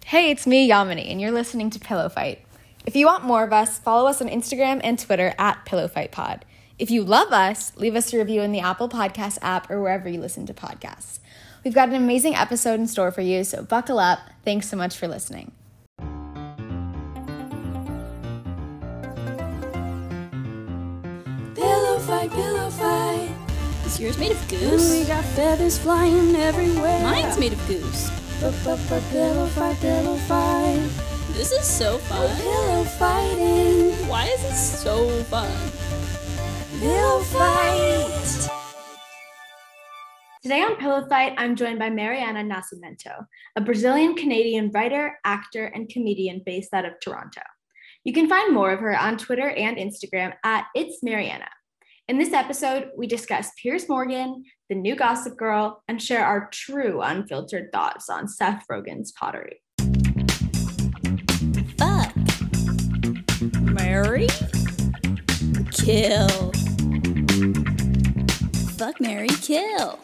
Hey, it's me, Yamini, and you're listening to Pillow Fight. If you want more of us, follow us on Instagram and Twitter at PillowFightPod. If you love us, leave us a review in the Apple Podcast app or wherever you listen to podcasts. We've got an amazing episode in store for you, so buckle up. Thanks so much for listening. Pillow fight, pillow fight. Is yours made of goose? We got feathers flying everywhere. Mine's made of goose. Pillow fight, pillow fight. This is so fun. Pillow fighting. Why is it so fun? Pillow fight. Today on Pillow Fight, I'm joined by Mariana Nascimento, a Brazilian-Canadian writer, actor, and comedian based out of Toronto. You can find more of her on Twitter and Instagram at It's Mariana. In this episode, we discuss Piers Morgan, the new Gossip Girl, and share our true unfiltered thoughts on Seth Rogen's pottery. Fuck. Marry. Kill. Fuck, marry, kill.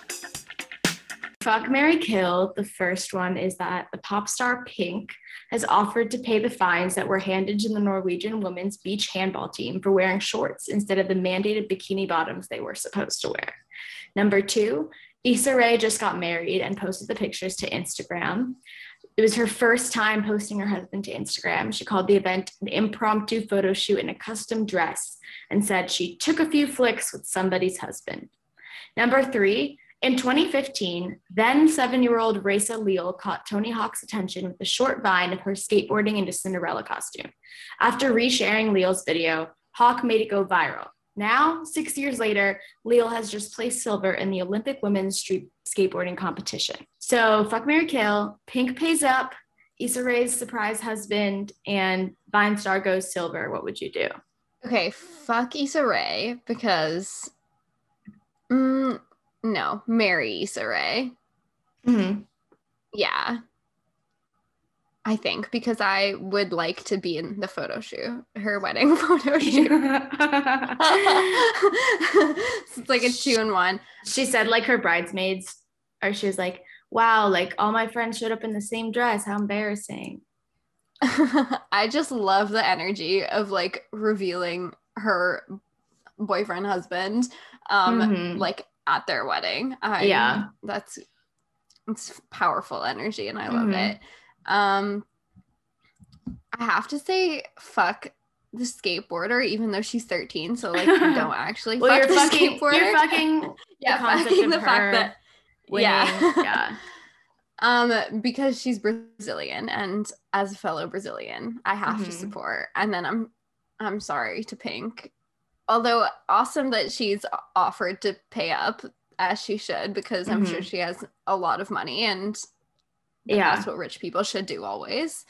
Fuck, marry, kill. The first one is that the pop star Pink has offered to pay the fines that were handed to the Norwegian women's beach handball team for wearing shorts instead of the mandated bikini bottoms they were supposed to wear. Number 2, Issa Rae just got married and posted the pictures to Instagram. It was her first time posting her husband to Instagram. She called the event an impromptu photo shoot in a custom dress and said she took a few flicks with somebody's husband. Number 3, in 2015, then 7-year-old Raisa Leal caught Tony Hawk's attention with a short vine of her skateboarding into Cinderella costume. After resharing Leal's video, Hawk made it go viral. Now, 6 years later, Leal has just placed silver in the Olympic women's street skateboarding competition. So, fuck, marry, kill. Pink pays up, Issa Rae's surprise husband, and Vine star goes silver. What would you do? Okay, fuck Issa Rae because no, marry Issa Rae. Mm-hmm. Yeah. I think because I would like to be in the photo shoot, her wedding photo shoot. It's like a 2-in-1. She said like her bridesmaids, or she was like, wow, like all my friends showed up in the same dress. How embarrassing. I just love the energy of like revealing her boyfriend, husband, like at their wedding. It's powerful energy and I love it. I have to say fuck the skateboarder, even though she's 13, so like don't actually fuck the skateboarder. You're fucking fucking the fact that winning. Because she's Brazilian, and as a fellow Brazilian, I have to support. And then I'm sorry to Pink. Although awesome that she's offered to pay up as she should, because I'm sure she has a lot of money and that's what rich people should do always.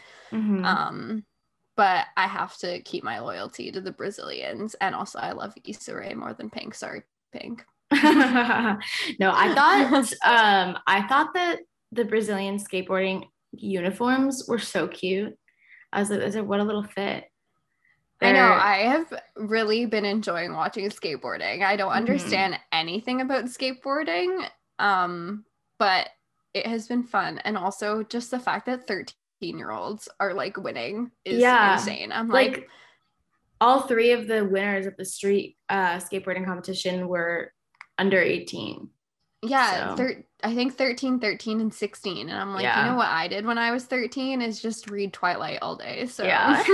But I have to keep my loyalty to the Brazilians, and also I love Issa Rae more than Pink. Sorry, Pink. No, I thought that the Brazilian skateboarding uniforms were so cute. I was like, what a little fit. I know. I have really been enjoying watching skateboarding. I don't understand anything about skateboarding, but it has been fun. And also just the fact that 13-year-olds are like winning is insane. I'm like all 3 of the winners of the street skateboarding competition were under 18. Yeah, so. I think 13, and 16. And I'm like, you know what I did when I was 13 is just read Twilight all day. So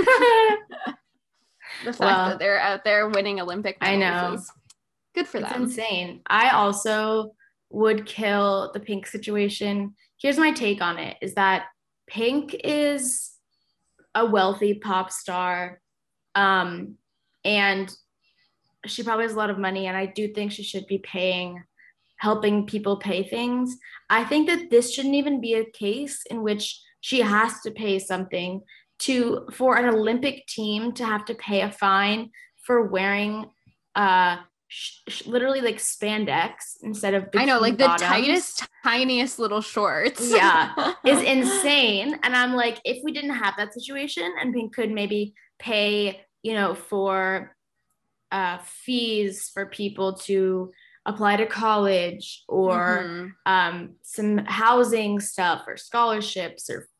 the fact that they're out there winning Olympic medals is good for them. It's insane. I also would kill the Pink situation. Here's my take on it, is that Pink is a wealthy pop star, and she probably has a lot of money, and I do think she should be helping people pay things. I think that this shouldn't even be a case in which she has to pay something for an Olympic team to have to pay a fine for wearing literally like spandex instead of bikini. I know, like bottoms. The tightest, tiniest little shorts. Is insane. And I'm like, if we didn't have that situation and Pink could maybe pay, for fees for people to apply to college or some housing stuff or scholarships or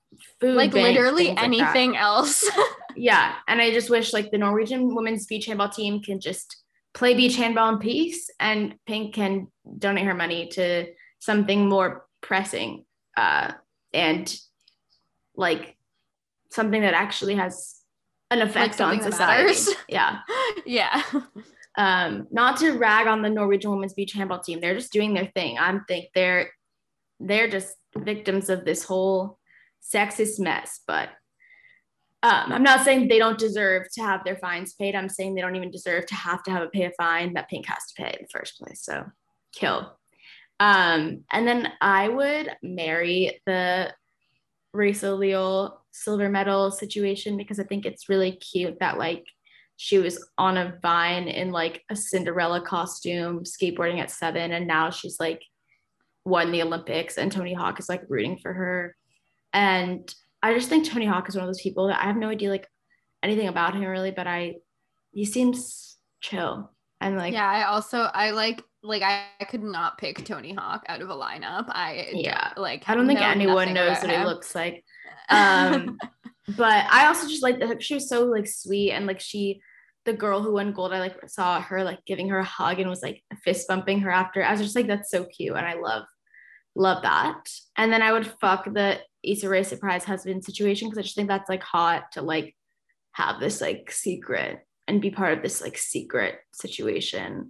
food like banks, literally things like that. anything else. Yeah, and I just wish like the Norwegian women's beach handball team can just play beach handball in peace, and Pink can donate her money to something more pressing, and like something that actually has an effect on society. Yeah. Yeah. Not to rag on the Norwegian women's beach handball team. They're just doing their thing. I think they're just victims of this whole sexist mess. But I'm not saying they don't deserve to have their fines paid. I'm saying they don't even deserve to have pay a fine that Pink has to pay in the first place. So kill. And then I would marry the Rachel Leal silver medal situation, because I think it's really cute that like she was on a vine in like a Cinderella costume skateboarding at 7, and now she's like won the Olympics, and Tony Hawk is like rooting for her. And I just think Tony Hawk is one of those people that I have no idea like anything about him really, but he seems chill. And like, yeah, I like I could not pick Tony Hawk out of a lineup. I don't think anyone knows what he looks like. But I also just like she was so like sweet, and like the girl who won gold, I like saw her like giving her a hug and was like fist bumping her after. I was just like, that's so cute, and I love that. And then I would fuck the Issa Rae surprise husband situation, because I just think that's like hot to like have this like secret and be part of this like secret situation.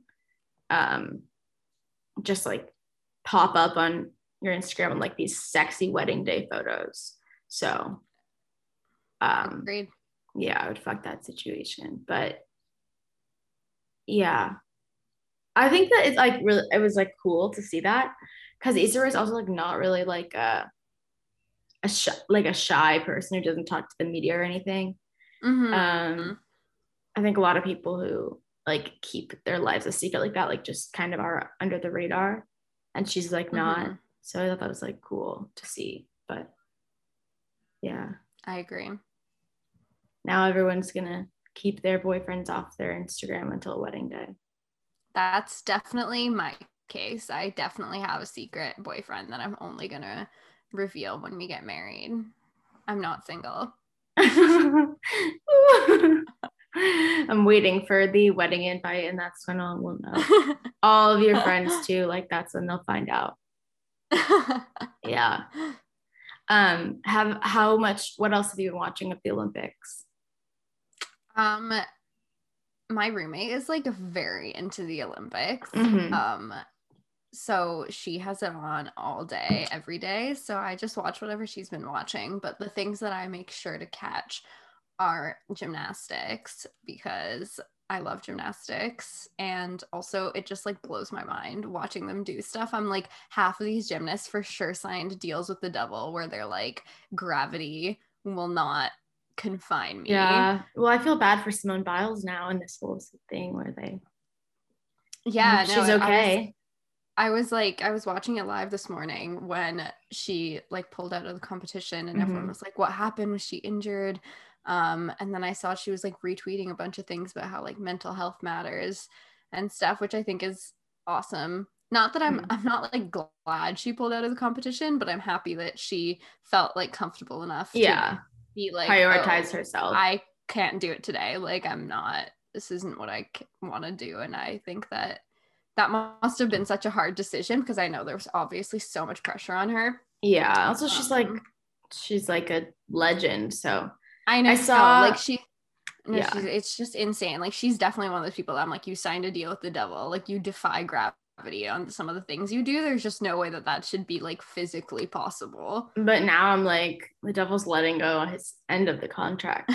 Just like pop up on your Instagram and like these sexy wedding day photos. So agreed. Yeah, I would fuck that situation. But yeah, I think that it's like really, it was like cool to see that, because Issa Rae is also like not really like a shy person who doesn't talk to the media or anything. Mm-hmm. I think a lot of people who like keep their lives a secret like that like just kind of are under the radar, and she's like not. Mm-hmm. So I thought that was like cool to see. But yeah, I agree. Now everyone's gonna keep their boyfriends off their Instagram until wedding day. That's definitely my case. I definitely have a secret boyfriend that I'm only gonna reveal when we get married. I'm not single. I'm waiting for the wedding invite, and that's when we'll know. All of your friends too, like that's when they'll find out. Yeah. What else have you been watching of the Olympics? My roommate is like very into the Olympics. Mm-hmm. So she has it on all day, every day. So I just watch whatever she's been watching. But the things that I make sure to catch are gymnastics, because I love gymnastics. And also it just like blows my mind watching them do stuff. I'm like, half of these gymnasts for sure signed deals with the devil where they're like, gravity will not confine me. Yeah. Well, I feel bad for Simone Biles now in this whole thing where she's okay. I was watching it live this morning when she like pulled out of the competition, and mm-hmm. everyone was like, what happened? Was she injured? And then I saw she was like retweeting a bunch of things about how like mental health matters and stuff, which I think is awesome. Not that I'm not like glad she pulled out of the competition, but I'm happy that she felt like comfortable enough to be like, prioritize herself. I can't do it today. Like this isn't what I want to do. And I think that must have been such a hard decision, because I know there was obviously so much pressure on her. Yeah. Also, she's like a legend. So I know. I saw like it's just insane. Like she's definitely one of those people that I'm like, you signed a deal with the devil. Like you defy gravity on some of the things you do. There's just no way that should be like physically possible. But now I'm like, the devil's letting go on his end of the contract.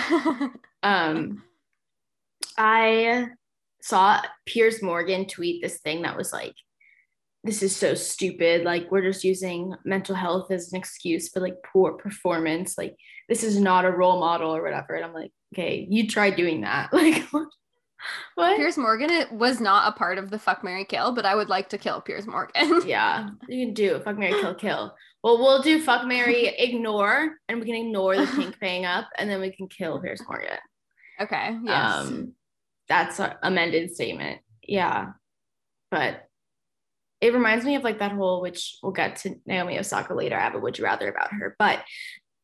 I saw Piers Morgan tweet this thing that was like, this is so stupid. Like, we're just using mental health as an excuse for like poor performance. Like, this is not a role model or whatever. And I'm like, okay, you try doing that. Like, what? Piers Morgan was not a part of the fuck, marry, kill, but I would like to kill Piers Morgan. Yeah, you can do fuck, marry, kill. Well, we'll do fuck, marry, ignore, and we can ignore the Pink paying up, and then we can kill Piers Morgan. Okay. Yes. That's an amended statement. Yeah, but it reminds me of like that whole, which we'll get to Naomi Osaka later. I have a would you rather about her, but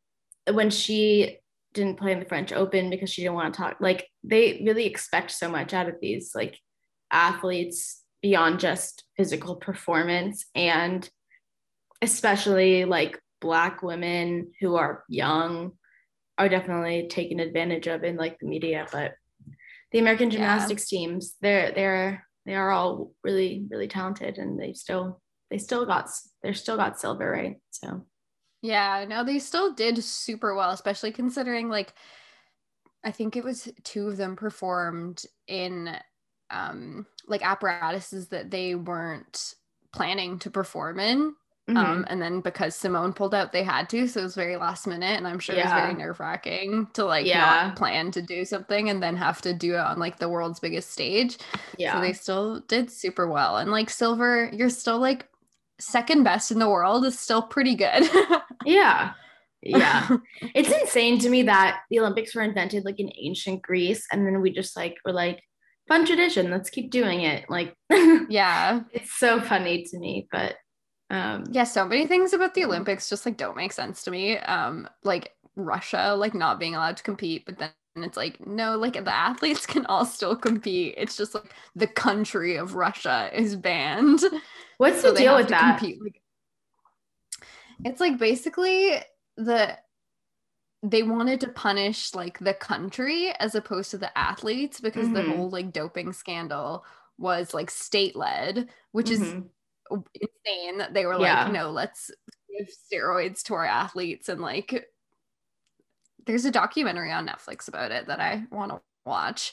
when she didn't play in the French Open because she didn't want to talk, like they really expect so much out of these like athletes beyond just physical performance, and especially like Black women who are young are definitely taken advantage of in like the media. But the American gymnastics teams, they are all really, really talented, and they still got silver, right? So yeah, no, they still did super well, especially considering like I think it was 2 of them performed in like apparatuses that they weren't planning to perform in. And then because Simone pulled out, they had to, so it was very last minute, and I'm sure it was very nerve-wracking to like not plan to do something and then have to do it on like the world's biggest stage. So they still did super well, and like silver, you're still like second best in the world is still pretty good. yeah It's insane to me that the Olympics were invented like in ancient Greece, and then we just like were like, fun tradition, let's keep doing it. Like yeah, it's so funny to me. But so many things about the Olympics just like don't make sense to me. Like Russia like not being allowed to compete, but then it's like, no, like the athletes can all still compete. It's just like the country of Russia is banned. What's the deal with that? Like, it's like basically they wanted to punish like the country as opposed to the athletes, because the whole like doping scandal was like state led, which is insane. That they were like, no, let's give steroids to our athletes. And like there's a documentary on Netflix about it that I want to watch.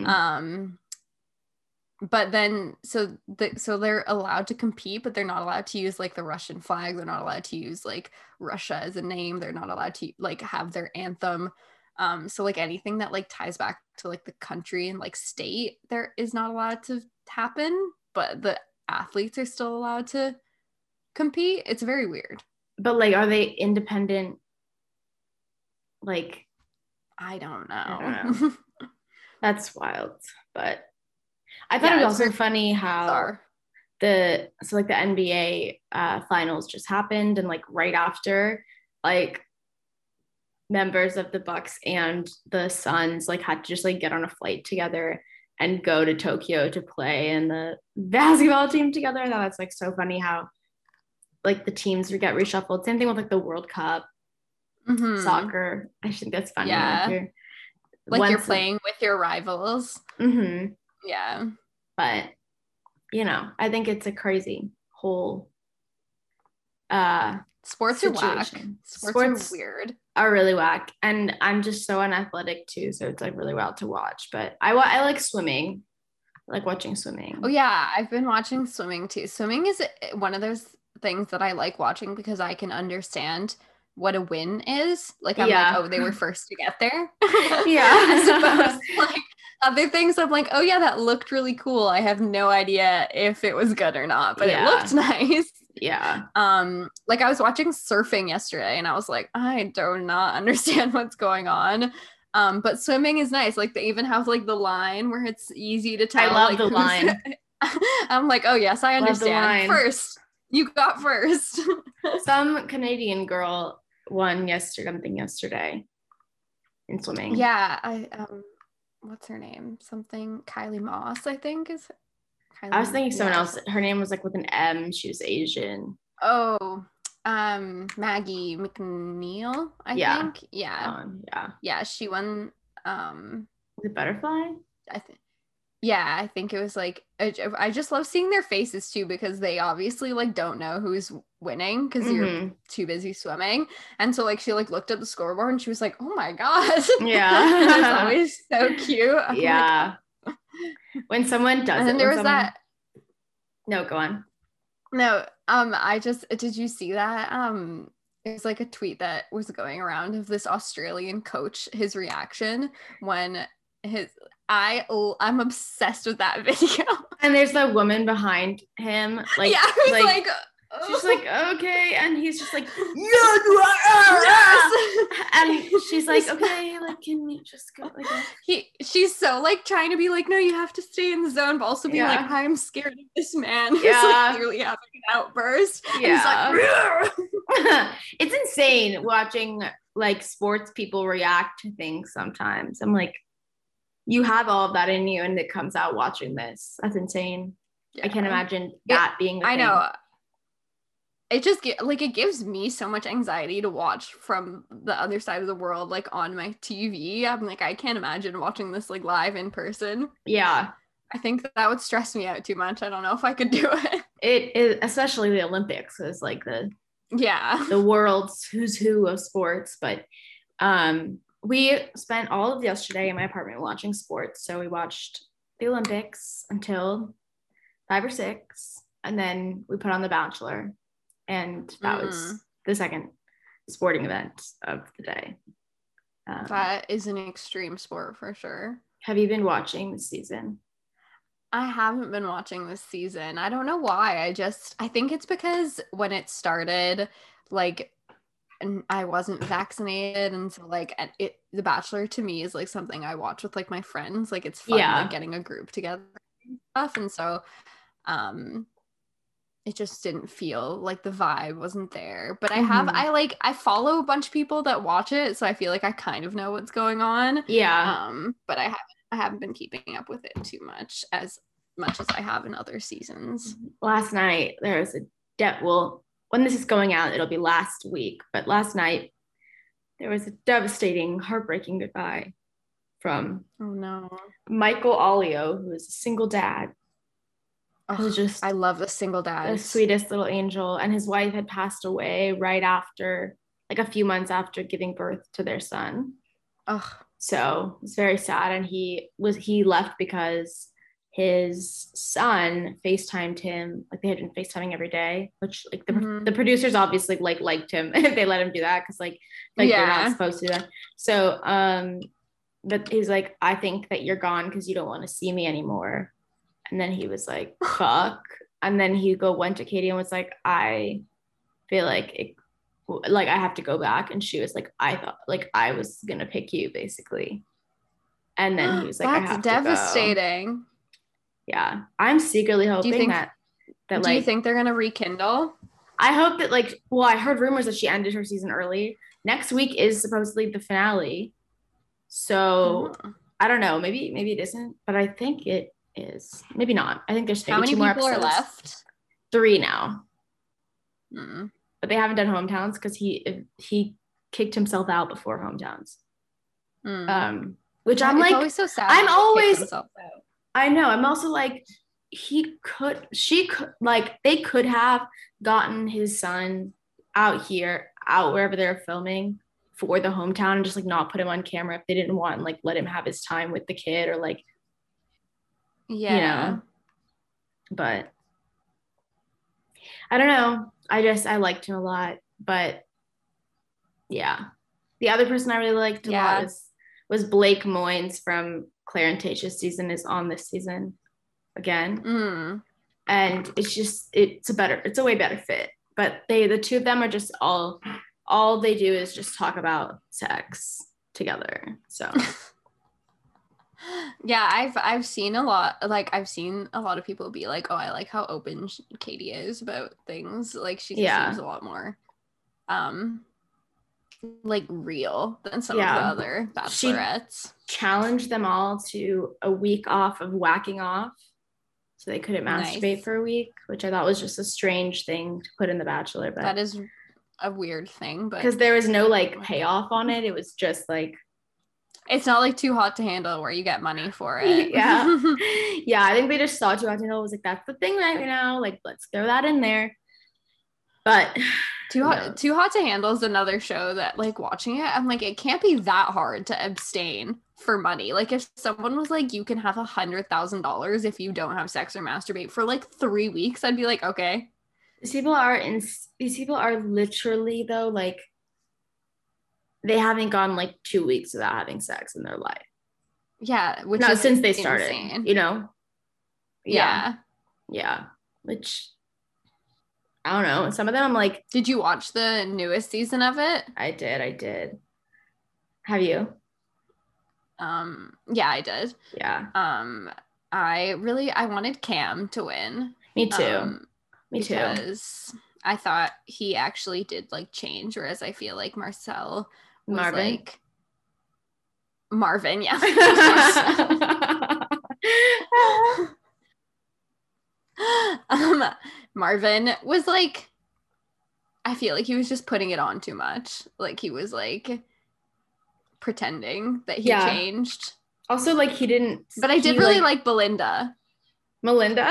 But then so they're allowed to compete, but they're not allowed to use like the Russian flag. They're not allowed to use like Russia as a name. They're not allowed to like have their anthem. So like anything that like ties back to like the country and like state, there is not allowed to happen, but the athletes are still allowed to compete. It's very weird. But like, are they independent? Like, I don't know. That's wild. But I thought it was also funny how the NBA finals just happened, and like right after, like members of the Bucks and the Suns like had to just like get on a flight together and go to Tokyo to play in the basketball team together. I thought that's like so funny how like the teams would get reshuffled. Same thing with like the World Cup, soccer. I think that's funny. Like you're playing with your rivals. Yeah. But, you know, I think it's a crazy whole sports situation. Are whack. Sports are weird. Are really whack. And I'm just so unathletic too, so it's like really wild to watch. But I like swimming. I like watching swimming. Oh yeah, I've been watching swimming too. Swimming is one of those things that I like watching because I can understand what a win is. Like I'm like, oh, they were first to get there. As opposed to like other things I'm like, oh yeah, that looked really cool. I have no idea if it was good or not, but it looked nice. Like I was watching surfing yesterday and I was like, I do not understand what's going on. But swimming is nice. Like they even have like the line where it's easy to tell. I love like, the line. I'm like, oh yes, I understand. First, you got first. Some Canadian girl won yesterday in swimming. Yeah, what's her name? Something Kylie Moss, I think is. I was thinking someone else. Her name was like with an M. She was Asian. Oh, Maggie McNeil, I think. Yeah, she won. The butterfly. I think it was like I just love seeing their faces too, because they obviously like don't know who's winning because you're too busy swimming, and so like she like looked at the scoreboard and she was like, oh my god. It's always so cute. I'm like, when someone does and then there was that. No, go on. No, did you see that? It was like a tweet that was going around of this Australian coach, his reaction when I'm obsessed with that video. And there's that woman behind him, like, she's like, okay, and he's just like, yes. And then she's like, okay, like, can you just go? Like, she's so like trying to be like, no, you have to stay in the zone, but also be Yeah. like, I'm scared of this man who's Yeah. like clearly having an outburst. And he's like, it's insane watching like sports people react to things sometimes. I'm like, you have all of that in you and it comes out watching this. That's insane. I can't imagine that being the I thing. know. It just it gives me so much anxiety to watch from the other side of the world, like on my TV. I'm like, I can't imagine watching this like live in person. Yeah. I think that would stress me out too much. I don't know if I could do it. It is, especially the Olympics is like the world's who's who of sports. But we spent all of yesterday in my apartment watching sports. So we watched the Olympics until 5 or 6, and then we put on The Bachelor, and that was the second sporting event of the day. That is an extreme sport for sure. Have you been watching this season? I haven't been watching this season. I don't know why. I think it's because when it started, like, and I wasn't vaccinated, and so like The Bachelor to me is like something I watch with like my friends. Like it's fun, like getting a group together and stuff. And so it just didn't feel like the vibe wasn't there. But I follow a bunch of people that watch it, so I feel like I kind of know what's going on. Yeah. But I haven't been keeping up with it too much as I have in other seasons. Last night there was when this is going out, it'll be last week, but last night there was a devastating, heartbreaking goodbye from Michael Olio, who is a single dad. I love the single dad. The sweetest little angel. And his wife had passed away right after, like a few months after giving birth to their son. So it's very sad. And he left because his son FaceTimed him. Like they had been FaceTiming every day, which like the producers obviously like liked him if they let him do that, because like they're not supposed to do that. So but he's like, I think that you're gone because you don't want to see me anymore. And then he was like, fuck. And then he went to Katie and was like, I feel like I have to go back. And she was like, I thought like I was going to pick you basically. And then he was like, that's I have devastating. To go. Yeah. I'm secretly hoping that do you think they're going to rekindle? I hope that I heard rumors that she ended her season early. Next week is supposedly the finale. So I don't know. Maybe it isn't, but I think it is. Maybe not. I think there's maybe 2 more episodes. How many people are left? 3 now. But they haven't done hometowns because he kicked himself out before hometowns. Which I'm like, always so sad. I know. I'm also like, she could like, they could have gotten his son out wherever they're filming for the hometown and just like not put him on camera if they didn't want, like let him have his time with the kid or like, you know. But I don't know. I liked him a lot, but yeah. The other person I really liked a lot was Blake Moynes from Claire and Tasha's season is on this season again. And it's a way better fit. But the two of them are just all they do is just talk about sex together. So yeah, I've seen a lot of people be like, oh, I like how open Katie is about things. Like she seems a lot more like real than some of the other bachelorettes. She challenged them all to a week off of whacking off so they couldn't masturbate for a week, which I thought was just a strange thing to put in The Bachelor. But that is a weird thing, but because there was no like payoff on it. It was just like, it's not like Too Hot to Handle where you get money for it. Yeah, I think they just saw Too Hot to Handle was like, that's the thing right now, like let's throw that in there. But Too Hot to Handle is another show that like watching it, I'm like, it can't be that hard to abstain for money. Like if someone was like, you can have $100,000 if you don't have sex or masturbate for like 3 weeks, I'd be like, okay. These people are literally though, like they haven't gone like 2 weeks without having sex in their life. Yeah, which not is since they insane. started, you know. Yeah. Which I don't know. Some of them I'm like, did you watch the newest season of it? I did. Have you? Yeah, I did. Yeah. I wanted Cam to win. Me too. Me too. Because I thought he actually did like change, whereas I feel like Marcel was like Marvin, yeah. Marvin was like, I feel like he was just putting it on too much. Like he was like pretending that he changed. Also, like he didn't. But I did really like Belinda. Melinda?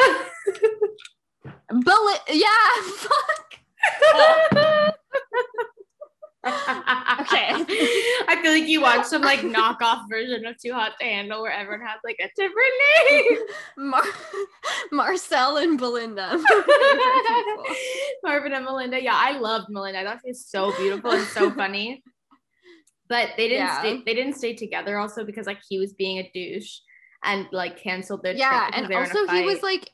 Yeah, fuck. Okay. I feel like you watched some like knockoff version of Too Hot to Handle where everyone has like a different name. Marcel and Belinda. Marvin and Melinda. Yeah, I loved Melinda. I thought she was so beautiful and so funny. But they didn't stay together also because like he was being a douche and like canceled their trip. Yeah, and also he was like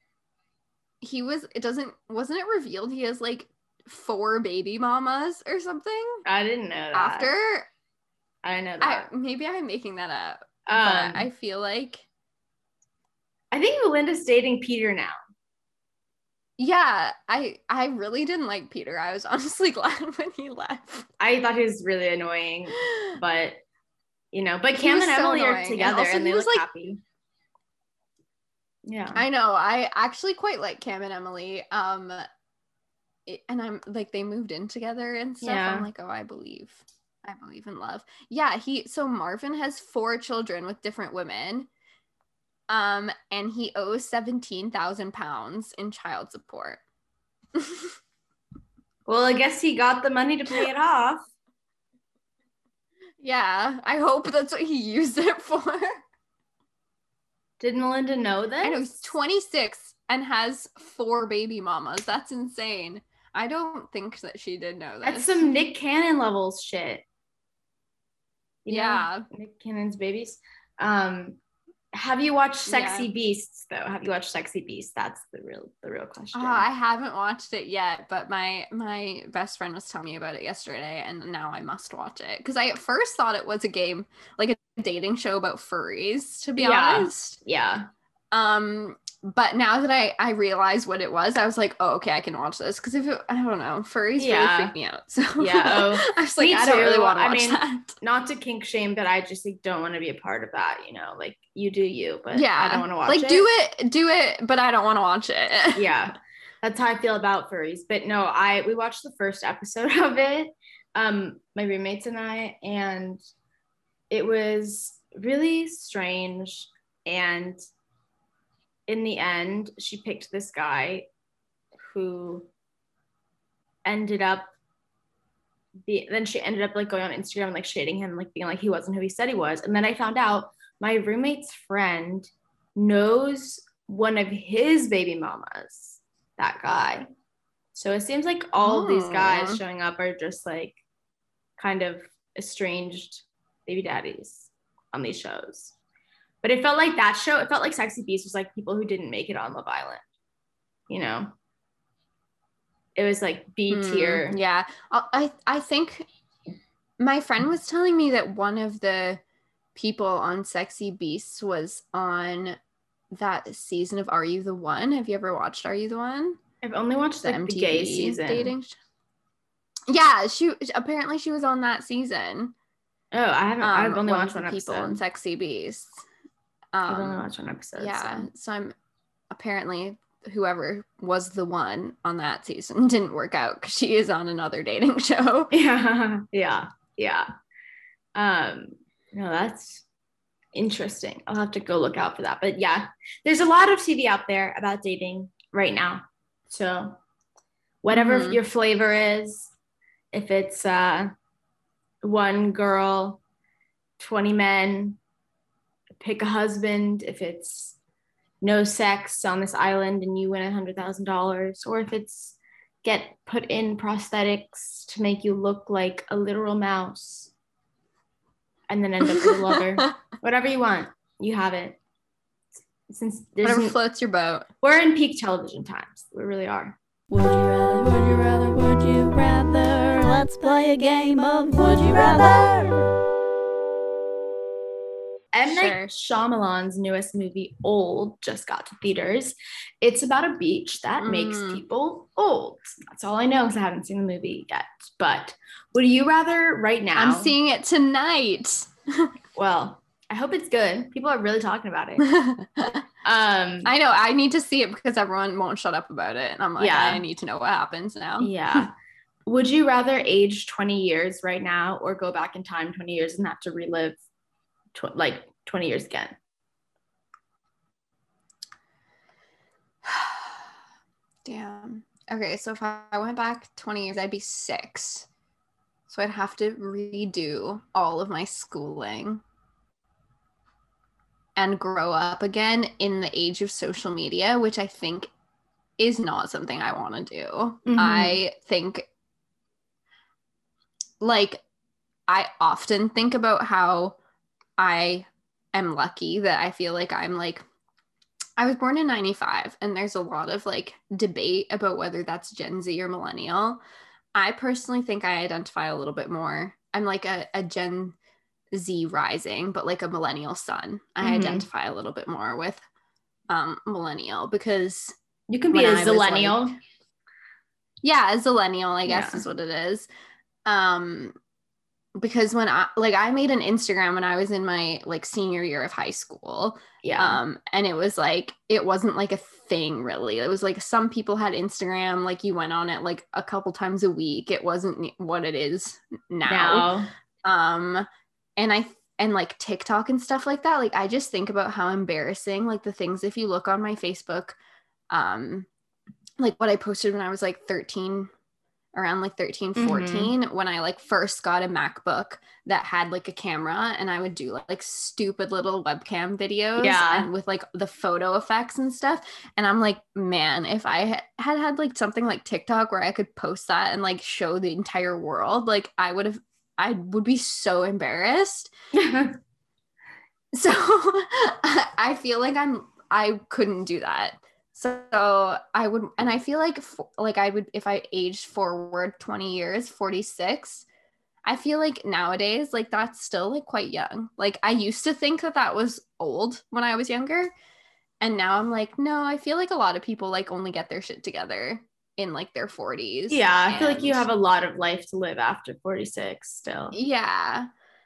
wasn't it revealed he has like 4 baby mamas or something? I didn't know that. After? I didn't know that. Maybe I'm making that up. But I feel like I think Melinda's dating Peter now. Yeah, I really didn't like Peter. I was honestly glad when he left. I thought he was really annoying, but but Cam and Emily are together and they look like happy. Yeah, I know. I actually quite like Cam and Emily. And I'm like they moved in together and stuff. Yeah. I'm like, oh, I believe in love. Yeah, so Marvin has 4 children with different women. And he owes 17,000 pounds in child support. Well, I guess he got the money to pay it off. Yeah, I hope that's what he used it for. Did Melinda know this? I know he's 26 and has 4 baby mamas. That's insane. I don't think that she did know this. That's some Nick Cannon levels shit. Yeah. Nick Cannon's babies. Have you watched Sexy Beasts though? Have you watched Sexy Beasts? That's the real question. I haven't watched it yet, but my best friend was telling me about it yesterday, and now I must watch it because I at first thought it was a game, like a dating show about furries. To be honest, yeah. But now that I realize what it was, I was like, oh, okay, I can watch this because I don't know, furries really freak me out. So I was like, I don't really want to watch that. Not to kink shame, but I just like don't want to be a part of that. Like you do you, but I don't want to watch it. Like do it, but I don't want to watch it. Yeah, that's how I feel about furries. But no, we watched the first episode of it, my roommates and I, and it was really strange. And in the end, she picked this guy who ended up then she ended up like going on Instagram and like shading him, like being like he wasn't who he said he was. And then I found out my roommate's friend knows one of his baby mamas, that guy. So it seems like all of these guys showing up are just like kind of estranged baby daddies on these shows. But it felt like that show, it felt like Sexy Beast was like people who didn't make it on Love Island. It was like B tier. Yeah. I think my friend was telling me that one of the people on Sexy Beasts was on that season of Are You the One? Have you ever watched Are You the One? I've only watched the MTV gay season. Dating yeah, she was on that season. Oh, I haven't. I've only watched one episode. People on Sexy Beasts. I've only watched one episode. Yeah, so I'm apparently whoever was the one on that season didn't work out because she is on another dating show. Yeah. No, that's interesting. I'll have to go look out for that. But yeah, there's a lot of TV out there about dating right now. So whatever your flavor is, if it's one girl, 20 men, pick a husband, if it's no sex on this island and you win $100,000, or if it's get put in prosthetics to make you look like a literal mouse and then end up with a lover. Whatever you want, you have it. Since whatever floats your boat. We're in peak television times. We really are. Would you rather, would you rather, would you rather? Let's play a game of Would You Rather. M. Night Sure. Shyamalan's newest movie, Old, just got to theaters. It's about a beach that makes people old. That's all I know because I haven't seen the movie yet. But would you rather right now? I'm seeing it tonight. Well, I hope it's good. People are really talking about it. I know. I need to see it because everyone won't shut up about it. And I'm like, Yeah. I need to know what happens now. Yeah. Would you rather age 20 years right now or go back in time 20 years and have to relive 20 years again? Damn. Okay, so if I went back 20 years, I'd be 6. So I'd have to redo all of my schooling and grow up again in the age of social media, which I think is not something I want to do. Mhm. I think, like, I often think about how I am lucky that I feel like I'm like, I was born in 95 and there's a lot of like debate about whether that's Gen Z or millennial. I personally think I identify a little bit more. I'm like a Gen Z rising, but like a millennial sun. I Mhm. identify a little bit more with millennial because You can be when a I was, like- zillennial. yeah, a zillennial, I guess Yeah. is what it is. Because when I made an Instagram when I was in my like senior year of high school. Yeah. And it was like, it wasn't like a thing really. It was like some people had Instagram, like you went on it like a couple times a week. It wasn't what it is now. And like TikTok and stuff like that. Like I just think about how embarrassing, like the things, if you look on my Facebook, like what I posted when I was like 13, around like 13, 14, when I like first got a MacBook that had like a camera and I would do like stupid little webcam videos and with like the photo effects and stuff. And I'm like, man, if I had like something like TikTok where I could post that and like show the entire world, like I would be so embarrassed. So I feel like I couldn't do that. So I would, and I feel like I would, if I aged forward 20 years, 46, I feel like nowadays, like that's still like quite young. Like I used to think that was old when I was younger. And now I'm like, no, I feel like a lot of people like only get their shit together in like their 40s. Yeah, I feel like you have a lot of life to live after 46 still. Yeah.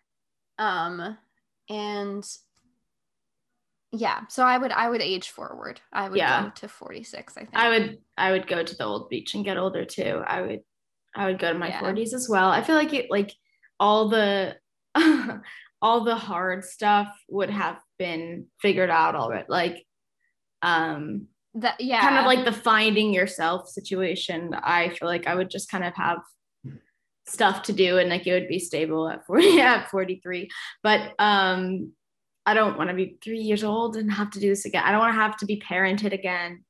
And yeah, so I would age forward. I would go to 46, I think. I would go to the old beach and get older too. I would go to my 40s as well. I feel like it like all the all the hard stuff would have been figured out already. Like kind of like the finding yourself situation. I feel like I would just kind of have stuff to do and like it would be stable at 40 at 43. But I don't want to be 3 years old and have to do this again. I don't want to have to be parented again.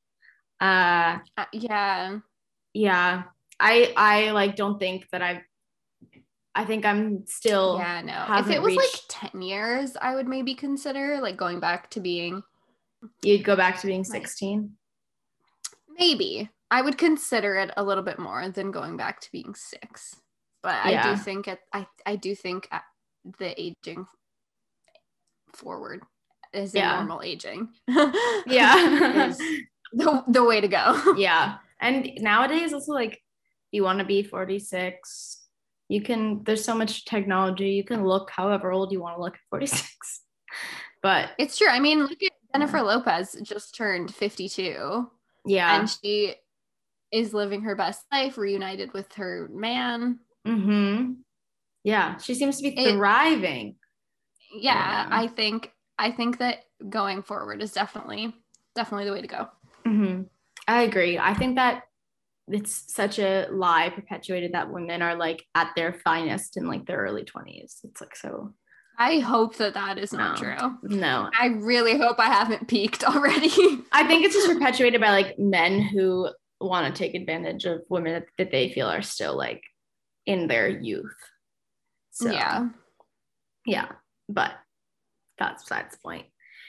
Yeah. I like don't think that I think I'm still if it was like 10 years, I would maybe consider like going back to being. You'd go back to being 16? Maybe. I would consider it a little bit more than going back to being 6. But I do think the aging forward is a normal aging. Is the way to go. Yeah. And nowadays also like you want to be 46, there's so much technology, you can look however old you want to look at 46. But it's true. I mean, look at Jennifer Lopez just turned 52. Yeah. And she is living her best life, reunited with her man. Yeah, she seems to be thriving. Yeah, I think that going forward is definitely the way to go. I agree. I think that it's such a lie perpetuated that women are like at their finest in like their early 20s. It's like so. I hope that is not true. No. I really hope I haven't peaked already. I think it's just perpetuated by like men who want to take advantage of women that they feel are still like in their youth. So yeah, but that's besides the point.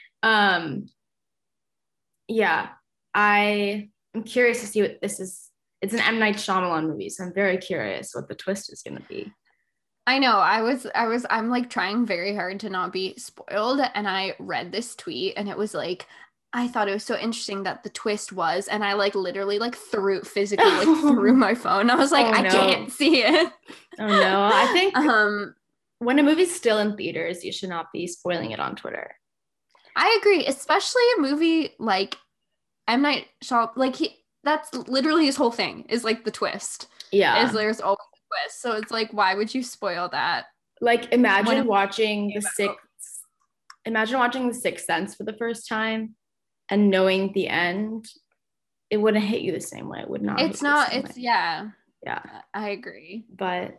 Yeah, I am curious to see what this is. It's an M. Night Shyamalan movie, so I'm very curious what the twist is going to be. I know. I'm like trying very hard to not be spoiled. And I read this tweet and it was like, I thought it was so interesting that the twist was, and I like literally like physically threw my phone. I was like, I can't see it. Oh no. I think when a movie's still in theaters, you should not be spoiling it on Twitter. I agree, especially a movie like M. Night Shyamalan, like that's literally his whole thing is like the twist. Yeah. Is there's always a twist. So it's like, why would you spoil that? Like imagine watching The Sixth Sense for the first time and knowing the end. It wouldn't hit you the same way. It would not. It's not, it's yeah. I agree. But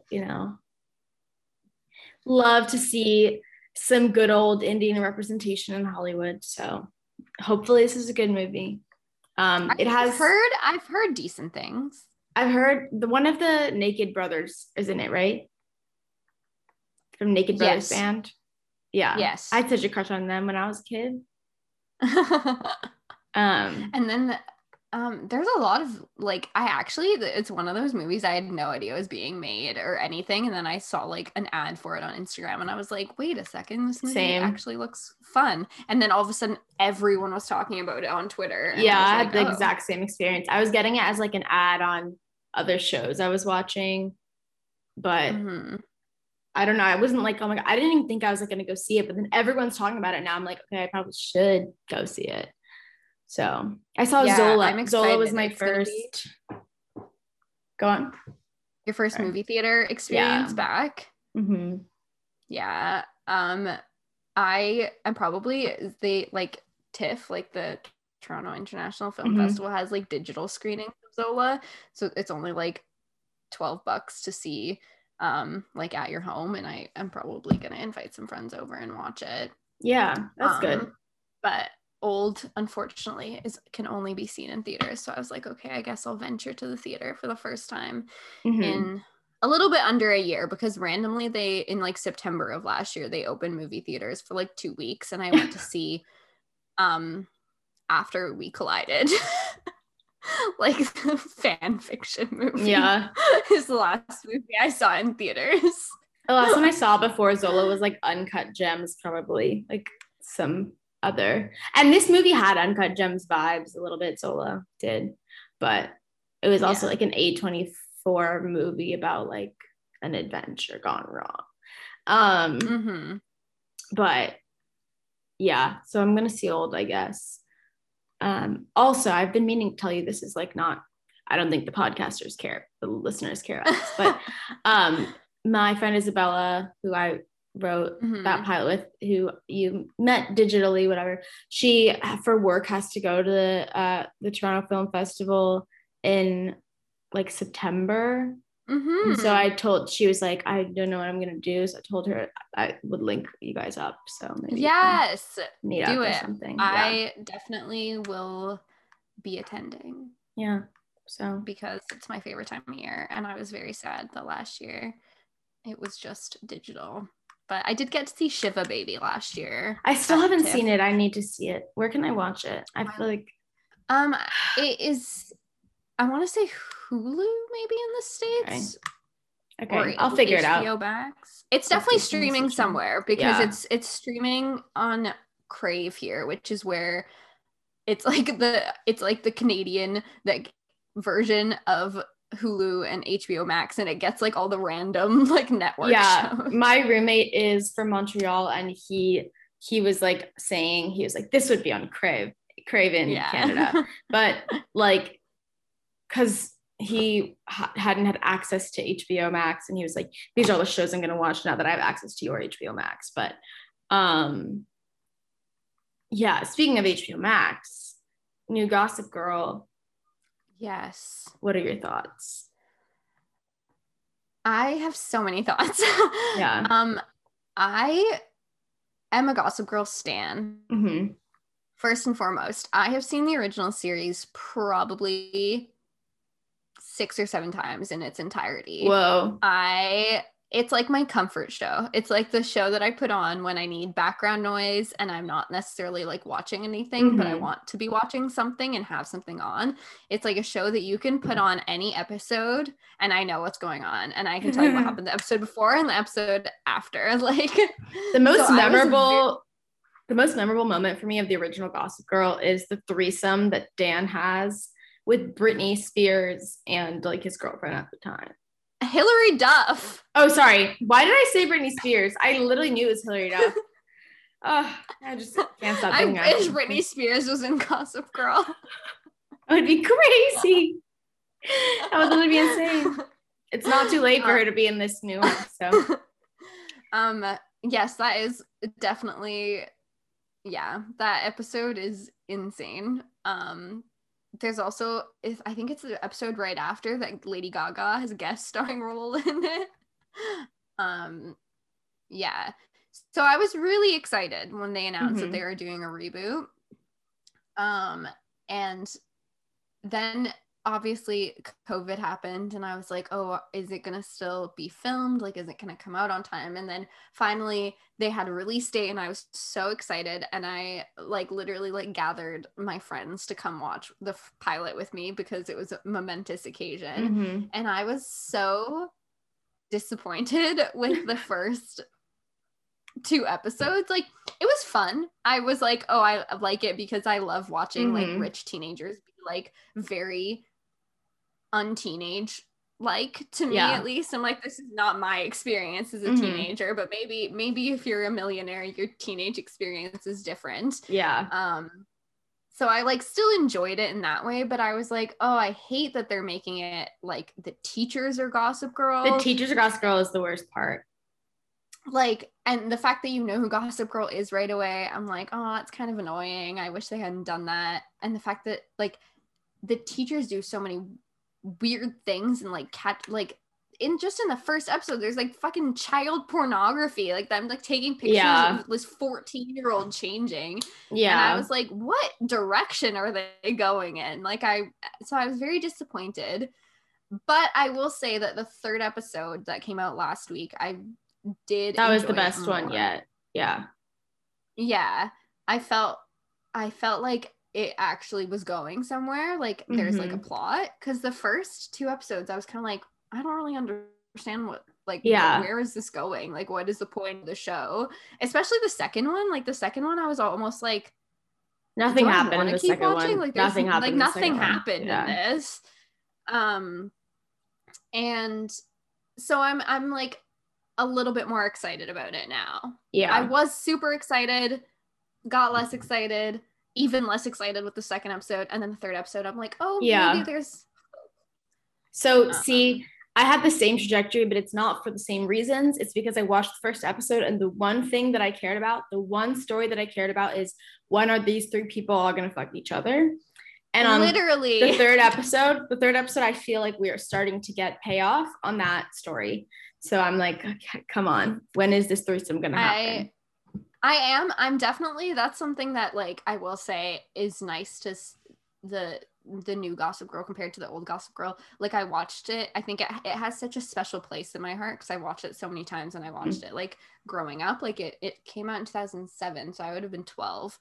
love to see some good old Indian representation in Hollywood. So hopefully this is a good movie. I've heard decent things. I've heard one of the Naked Brothers is in it, right? From Naked Brothers Band. Yeah. Yes. I had such a crush on them when I was a kid. And then there's a lot of like, it's one of those movies I had no idea was being made or anything, and then I saw like an ad for it on Instagram and I was like, wait a second, this movie actually looks fun. And then all of a sudden everyone was talking about it on Twitter. And I had the exact same experience. I was getting it as like an ad on other shows I was watching, but I don't know, I wasn't like, oh my god, I didn't even think I was like gonna go see it, but then everyone's talking about it now. I'm like, okay, I probably should go see it. So I saw Zola. Zola was my first. Go on. Your first movie theater experience back. Mm-hmm. Yeah. I am probably TIFF, like the Toronto International Film Festival, has like digital screenings of Zola, so it's only like $12 to see like at your home, and I'm probably gonna invite some friends over and watch it. Yeah, that's good. But Old, unfortunately, can only be seen in theaters, so I was like, okay, I guess I'll venture to the theater for the first time in a little bit under a year, because randomly they in like September of last year they opened movie theaters for like 2 weeks, and I went to see After We Collided. Like the fan fiction movie. Yeah. Is the last movie I saw in theaters. The last one I saw before Zola was like Uncut Gems, probably like some other. And this movie had Uncut Gems vibes a little bit, Zola did. But it was also like an A24 movie about like an adventure gone wrong. But yeah, so I'm gonna see Old, I guess. Also, I've been meaning to tell you, this is like not, I don't think the podcasters care, the listeners care about this, but my friend Isabella, who I wrote that pilot with, who you met digitally, whatever, she for work has to go to the Toronto Film Festival in like September. So she was like, I don't know what I'm gonna do, so I told her I would link you guys up, so maybe meet up or something. I definitely will be attending, so because it's my favorite time of year, and I was very sad that last year it was just digital, but I did get to see Shiva Baby last year. I still haven't seen it. I need to see it. Where can I watch it? I feel like it is, I want to say Hulu maybe in the States. Okay. I'll figure it out. HBO Max. It's definitely streaming somewhere, because it's streaming on Crave here, which is where it's like the Canadian version of Hulu and HBO Max, and it gets like all the random like network shows. My roommate is from Montreal, and he was like saying, he was like, this would be on Crave in Canada, but like, because he hadn't had access to HBO Max, and he was like, these are all the shows I'm going to watch now that I have access to your HBO Max. But speaking of HBO Max, new Gossip Girl. Yes. What are your thoughts? I have so many thoughts. Yeah. I am a Gossip Girl stan. First and foremost, I have seen the original series probably 6 or 7 times in its entirety. Whoa. I it's like my comfort show. It's like the show that I put on when I need background noise and I'm not necessarily like watching anything, but I want to be watching something and have something on. It's like a show that you can put on any episode and I know what's going on and I can tell you what happened the episode before and the episode after. Like the most memorable moment for me of the original Gossip Girl is the threesome that Dan has with Britney Spears and like his girlfriend at the time. Hilary Duff. Oh, sorry. Why did I say Britney Spears? I literally knew it was Hilary Duff. Oh, I just can't stop thinking. I wish Britney Spears was in Gossip Girl. That would be crazy. That would literally be insane. It's not too late for her to be in this new episode. Yes, that is definitely, yeah, that episode is insane. There's also, I think it's the episode right after that Lady Gaga has a guest starring role in it. Yeah. So I was really excited when they announced that they were doing a reboot. And then obviously COVID happened and I was like, oh, is it gonna still be filmed? Like, is it gonna come out on time? And then finally they had a release date and I was so excited and I like literally like gathered my friends to come watch the pilot with me because it was a momentous occasion. And I was so disappointed with the first 2 episodes. Like, it was fun. I was like, oh, I like it because I love watching like rich teenagers be like very unteenage like to me at least. I'm like, this is not my experience as a teenager, but maybe if you're a millionaire your teenage experience is different. So I like still enjoyed it in that way, but I was like, oh, I hate that they're making it like the teachers are Gossip Girl. The teachers are Gossip Girl is the worst part. Like, and the fact that you know who Gossip Girl is right away, I'm like, oh, it's kind of annoying. I wish they hadn't done that. And the fact that like the teachers do so many weird things and like in the first episode there's like fucking child pornography, like them like taking pictures of this 14-year-old changing. And I was like, what direction are they going in? Like I was very disappointed, but I will say that the 3rd episode that came out last week, that was the best one yet. I felt like it actually was going somewhere, like there's like a plot, because the first 2 episodes I was kind of like, I don't really understand what, like, where is this going? Like, what is the point of the show? Especially the second one. Like, the second one, I was almost like, nothing happened in the second one. Like, nothing happened. Like, nothing happened in this. And so I'm like a little bit more excited about it now. I was super excited, got less excited, even less excited with the second episode, and then the 3rd episode, I'm like, oh, maybe there's. So see, I had the same trajectory, but it's not for the same reasons. It's because I watched the first episode, and the one thing that I cared about, the one story that I cared about is, when are these 3 people all going to fuck each other? And on literally the third episode, I feel like we are starting to get payoff on that story. So I'm like, okay, come on, when is this threesome going to happen? I'm definitely, that's something that like I will say is nice to the new Gossip Girl compared to the old Gossip Girl. Like, I watched it, I think it has such a special place in my heart because I watched it so many times, and I watched it like growing up. Like it came out in 2007, so I would have been 12,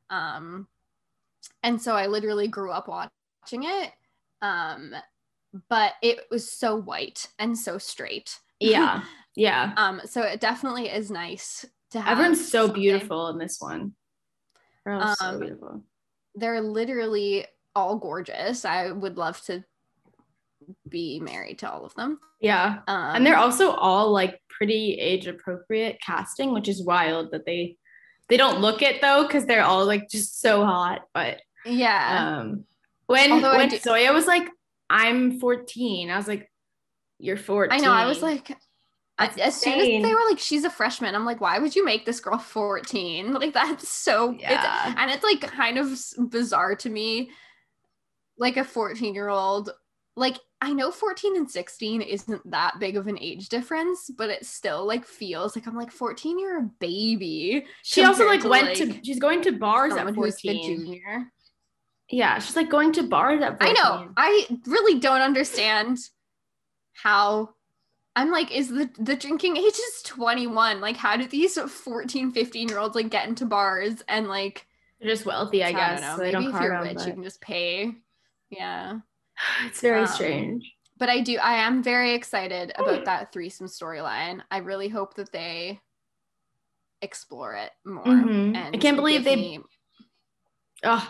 and so I literally grew up watching it, but it was so white and so straight. So it definitely is nice to have. Everyone's so beautiful in this one. Everyone's so beautiful. They're literally all gorgeous. I would love to be married to all of them. And they're also all like pretty age appropriate casting, which is wild that they don't look it though, because they're all like just so hot. But when Zoya was like, I'm 14, I was like, you're 14. I know, I was like, as soon as they were like, she's a freshman, I'm like, why would you make this girl 14? Like, that's so it's like kind of bizarre to me, like a 14-year-old, like, I know 14 and 16 isn't that big of an age difference, but it still like feels like, I'm like, 14, you're a baby. She also like she's going to bars at 14. Who's the junior. Yeah, she's like going to bars at 14. I know. I really don't understand how I'm like, is the drinking age is 21? Like, how do these 14, 15-year-olds like get into bars and like They're just wealthy, I guess. don't know. So they Maybe don't if you're card rich, them, you can just pay. Yeah. it's very strange. But I am very excited about that threesome storyline. I really hope that they explore it more. Mm-hmm. And I can't believe give they. me... Oh,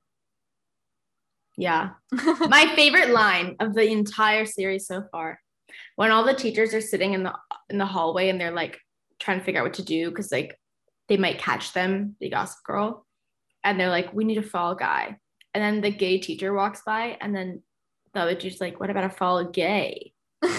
yeah. My favorite line of the entire series so far, when all the teachers are sitting in the hallway and they're like trying to figure out what to do because like they might catch them, the Gossip Girl, and they're like, we need a fall guy. And then the gay teacher walks by, and then the other teacher's like, what about a fall gay?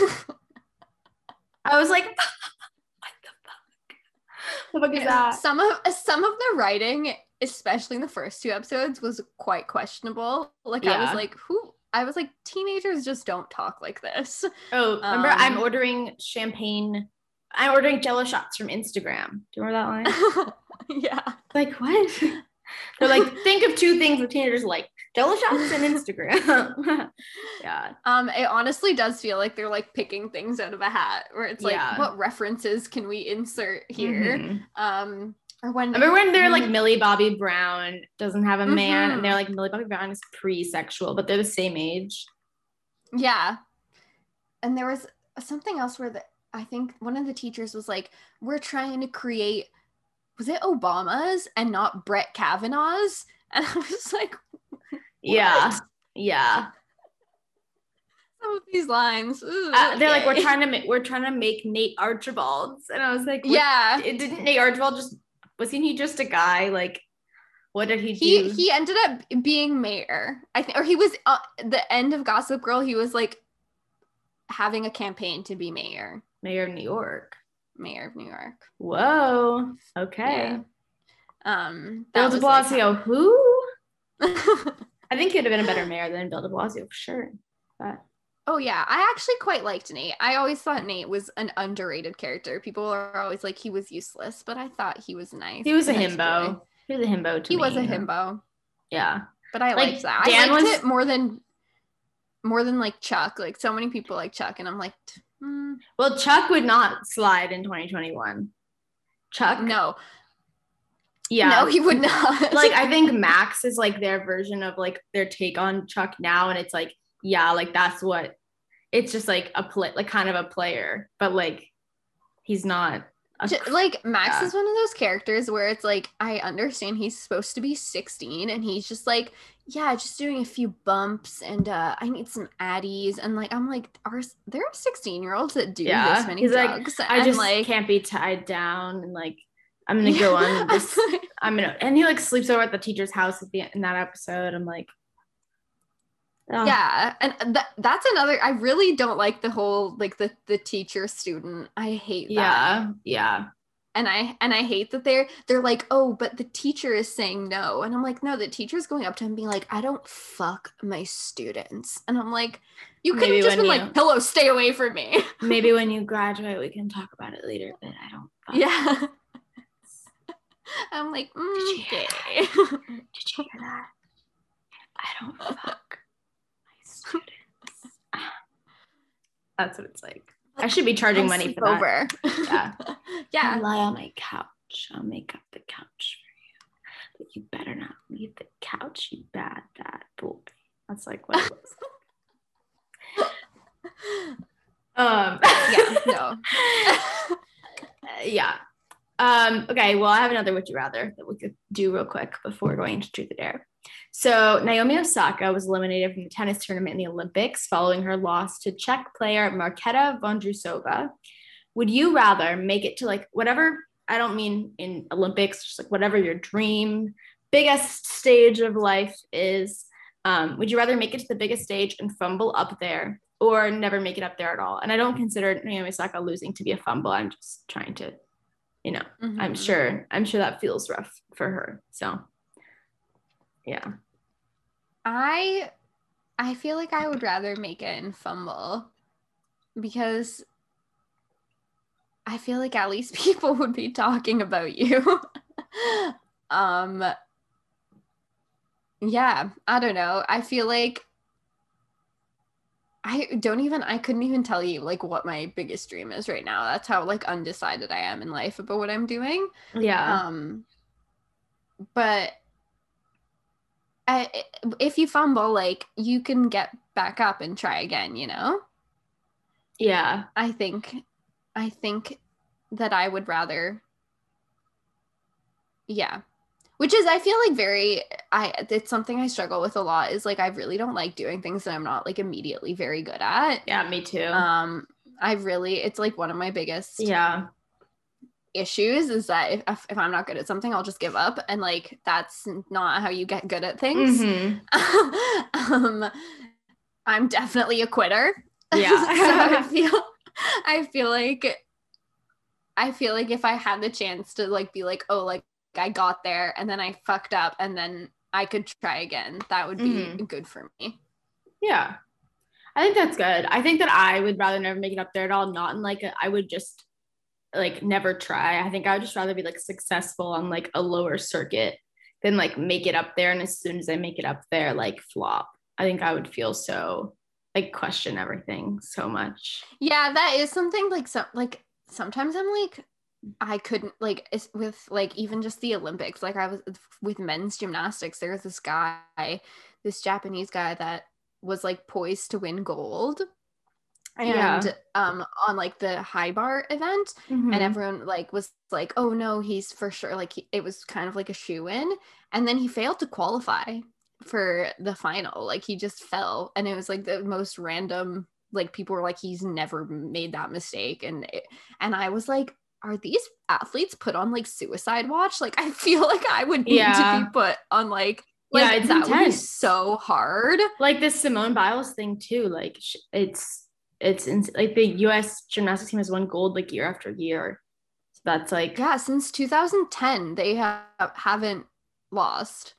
I was like, what the fuck? What the fuck is that? Some of the writing, especially in the first 2 episodes, was quite questionable. Like, Yeah. I was like, teenagers just don't talk like this. Oh, remember, I'm ordering champagne. I'm ordering Jello shots from Instagram. Do you remember that line? Yeah. Like, what? They're like, think of 2 things the teenagers like: Jello shots and Instagram. Yeah. It honestly does feel like they're like picking things out of a hat, where it's like, Yeah. what references can we insert here? Mhm. Or when Remember when they're like, Millie Bobby Brown doesn't have a man, Mhm. and they're like, Millie Bobby Brown is pre-sexual, but they're the same age. Yeah. And there was something else where I think one of the teachers was like, we're trying to create, was it Obama's and not Brett Kavanaugh's? And I was like, Yeah. Yeah. some of these lines. Ooh, They're like, okay. we're trying to make Nate Archibald's, and I was like, what? Yeah. Didn't Nate Archibald wasn't he just a guy? Like, what did he do? He ended up being mayor, I think, or he was the end of Gossip Girl. He was like having a campaign to be mayor. Mayor of New York. Mayor of New York. Whoa. Okay. Yeah. Bill de Blasio. Who? Like... I think he'd have been a better mayor than Bill de Blasio for sure. But Oh yeah, I actually quite liked Nate. I always thought Nate was an underrated character. People are always like he was useless, but I thought he was nice. he was a nice himbo. boy. He was a himbo to He me. was a himbo. Yeah. But I Like, liked that. Dan I liked was- it more than like Chuck. Like so many people like Chuck, and I'm like, Well, Chuck would not slide in 2021. Chuck? no. Yeah. No, he would not. Like, I think Max is like their version of like their take on Chuck now, and it's like, yeah, like that's what it's just like like kind of a player, but like he's not like Max yeah. is one of those characters where it's like I understand he's supposed to be 16 and he's just like, yeah, just doing a few bumps and I need some addies, and like I'm like, there are 16-year-olds that do this many he's drugs? Like, I just like can't be tied down, and like I'm gonna go on this. And he like sleeps over at the teacher's house in that episode. I'm like, oh. Yeah, and that's another. I really don't like the whole like the teacher student. I hate that. Yeah. And I hate that they're like, oh, but the teacher is saying no, and I'm like, no, the teacher's going up to him being like, I don't fuck my students, and I'm like, you could have just been like, hello, stay away from me. Maybe when you graduate, we can talk about it later. But I don't. Fuck. Yeah. I'm like, Did you okay. Did you hear that? I don't fuck my students. That's what it's like. I should be charging money for that. Over. Yeah. Yeah. I'll lie on my couch. I'll make up the couch for you. But you better not leave the couch, you bad boy. That's like what it looks like. Yeah, no. Yeah. Okay, well, I have another Would You Rather that we could do real quick before going into Truth or Dare. So Naomi Osaka was eliminated from the tennis tournament in the Olympics following her loss to Czech player Marketa Vondrousova. Would you rather make it to like whatever, I don't mean in Olympics, just like whatever your dream, biggest stage of life is, would you rather make it to the biggest stage and fumble up there or never make it up there at all? And I don't consider Naomi Osaka losing to be a fumble. I'm just trying to, Mm-hmm. I'm sure that feels rough for her. So yeah. I feel like I would rather make it and fumble because I feel like at least people would be talking about you. Yeah, I don't know. I feel like I couldn't even tell you like what my biggest dream is right now. That's how like undecided I am in life about what I'm doing. Yeah. But if you fumble, like you can get back up and try again, you know? Yeah. I think that I would rather, yeah. Which is, I feel like it's something I struggle with a lot is like, I really don't like doing things that I'm not like immediately very good at. Yeah, me too. It's like one of my biggest issues is that if I'm not good at something, I'll just give up. And like, that's not how you get good at things. Mm-hmm. I'm definitely a quitter. Yeah. So I feel like if I had the chance to like be like, oh, like I got there and then I fucked up and then I could try again, that would be good for me. Yeah. I think that's good. I think that I would rather never make it up there at all. Not in like I would just like never try. I think I would just rather be like successful on like a lower circuit than like make it up there. And as soon as I make it up there, like flop. I think I would feel so like question everything so much. Yeah, that is something like sometimes I'm like, I couldn't like with like even just the Olympics, like I was with men's gymnastics, there was this Japanese guy that was like poised to win gold and on like the high bar event, and everyone like was like, oh no, he's for sure, like it was kind of like a shoe-in, and then he failed to qualify for the final, like he just fell, and it was like the most random, like people were like, he's never made that mistake, and I was like, are these athletes put on like suicide watch? Like I feel like I would need to be put on like it's that intense. Would be so hard. Like this Simone Biles thing too, like it's like the US gymnastics team has won gold like year after year, so that's like since 2010 they haven't lost.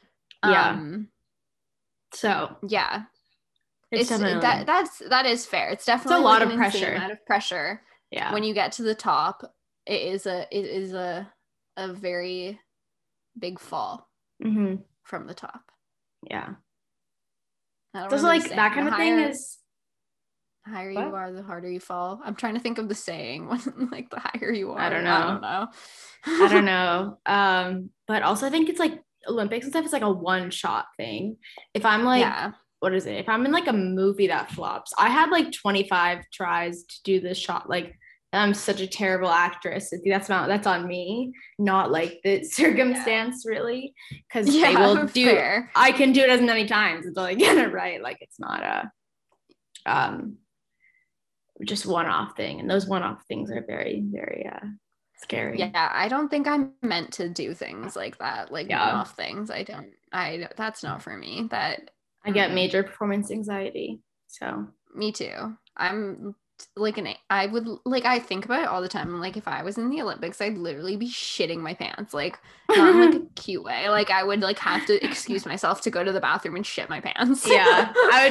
So yeah, it's definitely that is fair. It's definitely a lot like of pressure. Amount of pressure. Yeah, when you get to the top, it is a very big fall from the top. Yeah, so like that kind of thing is the higher you are, the harder you fall. I'm trying to think of the saying when like the higher you are. I don't know. But also I think it's like Olympics and stuff is like a one shot thing. If I'm like what is it? If I'm in like a movie that flops, I had like 25 tries to do this shot. Like I'm such a terrible actress. That's on me, not like the circumstance really. Because they will do. Fair. I can do it as many times until I get it right. Like it's not a just one-off thing, and those one-off things are very, very scary. Yeah, I don't think I'm meant to do things like that, like one-off things. That's not for me. That I get major performance anxiety. So me too. I'm like I would like, I think about it all the time. Like if I was in the Olympics, I'd literally be shitting my pants, like not in like a cute way. Like I would like have to excuse myself to go to the bathroom and shit my pants. Yeah, I'd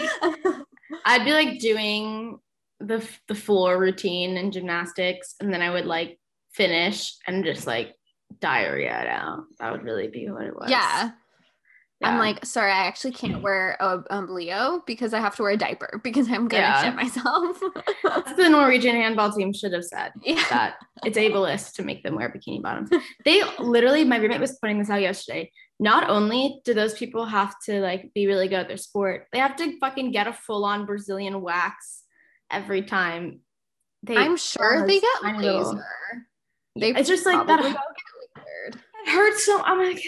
be like doing the floor routine in gymnastics, and then I would like finish and just like diarrhea it out. That would really be what it was. Yeah. I'm like, sorry, I actually can't wear a Leo because I have to wear a diaper because I'm gonna shit myself. That's the Norwegian handball team should have said that it's ableist to make them wear bikini bottoms. They literally, my roommate was pointing this out yesterday. Not only do those people have to like be really good at their sport, they have to fucking get a full-on Brazilian wax every time. I'm sure they get laser. It's just like that. It hurts so. I'm like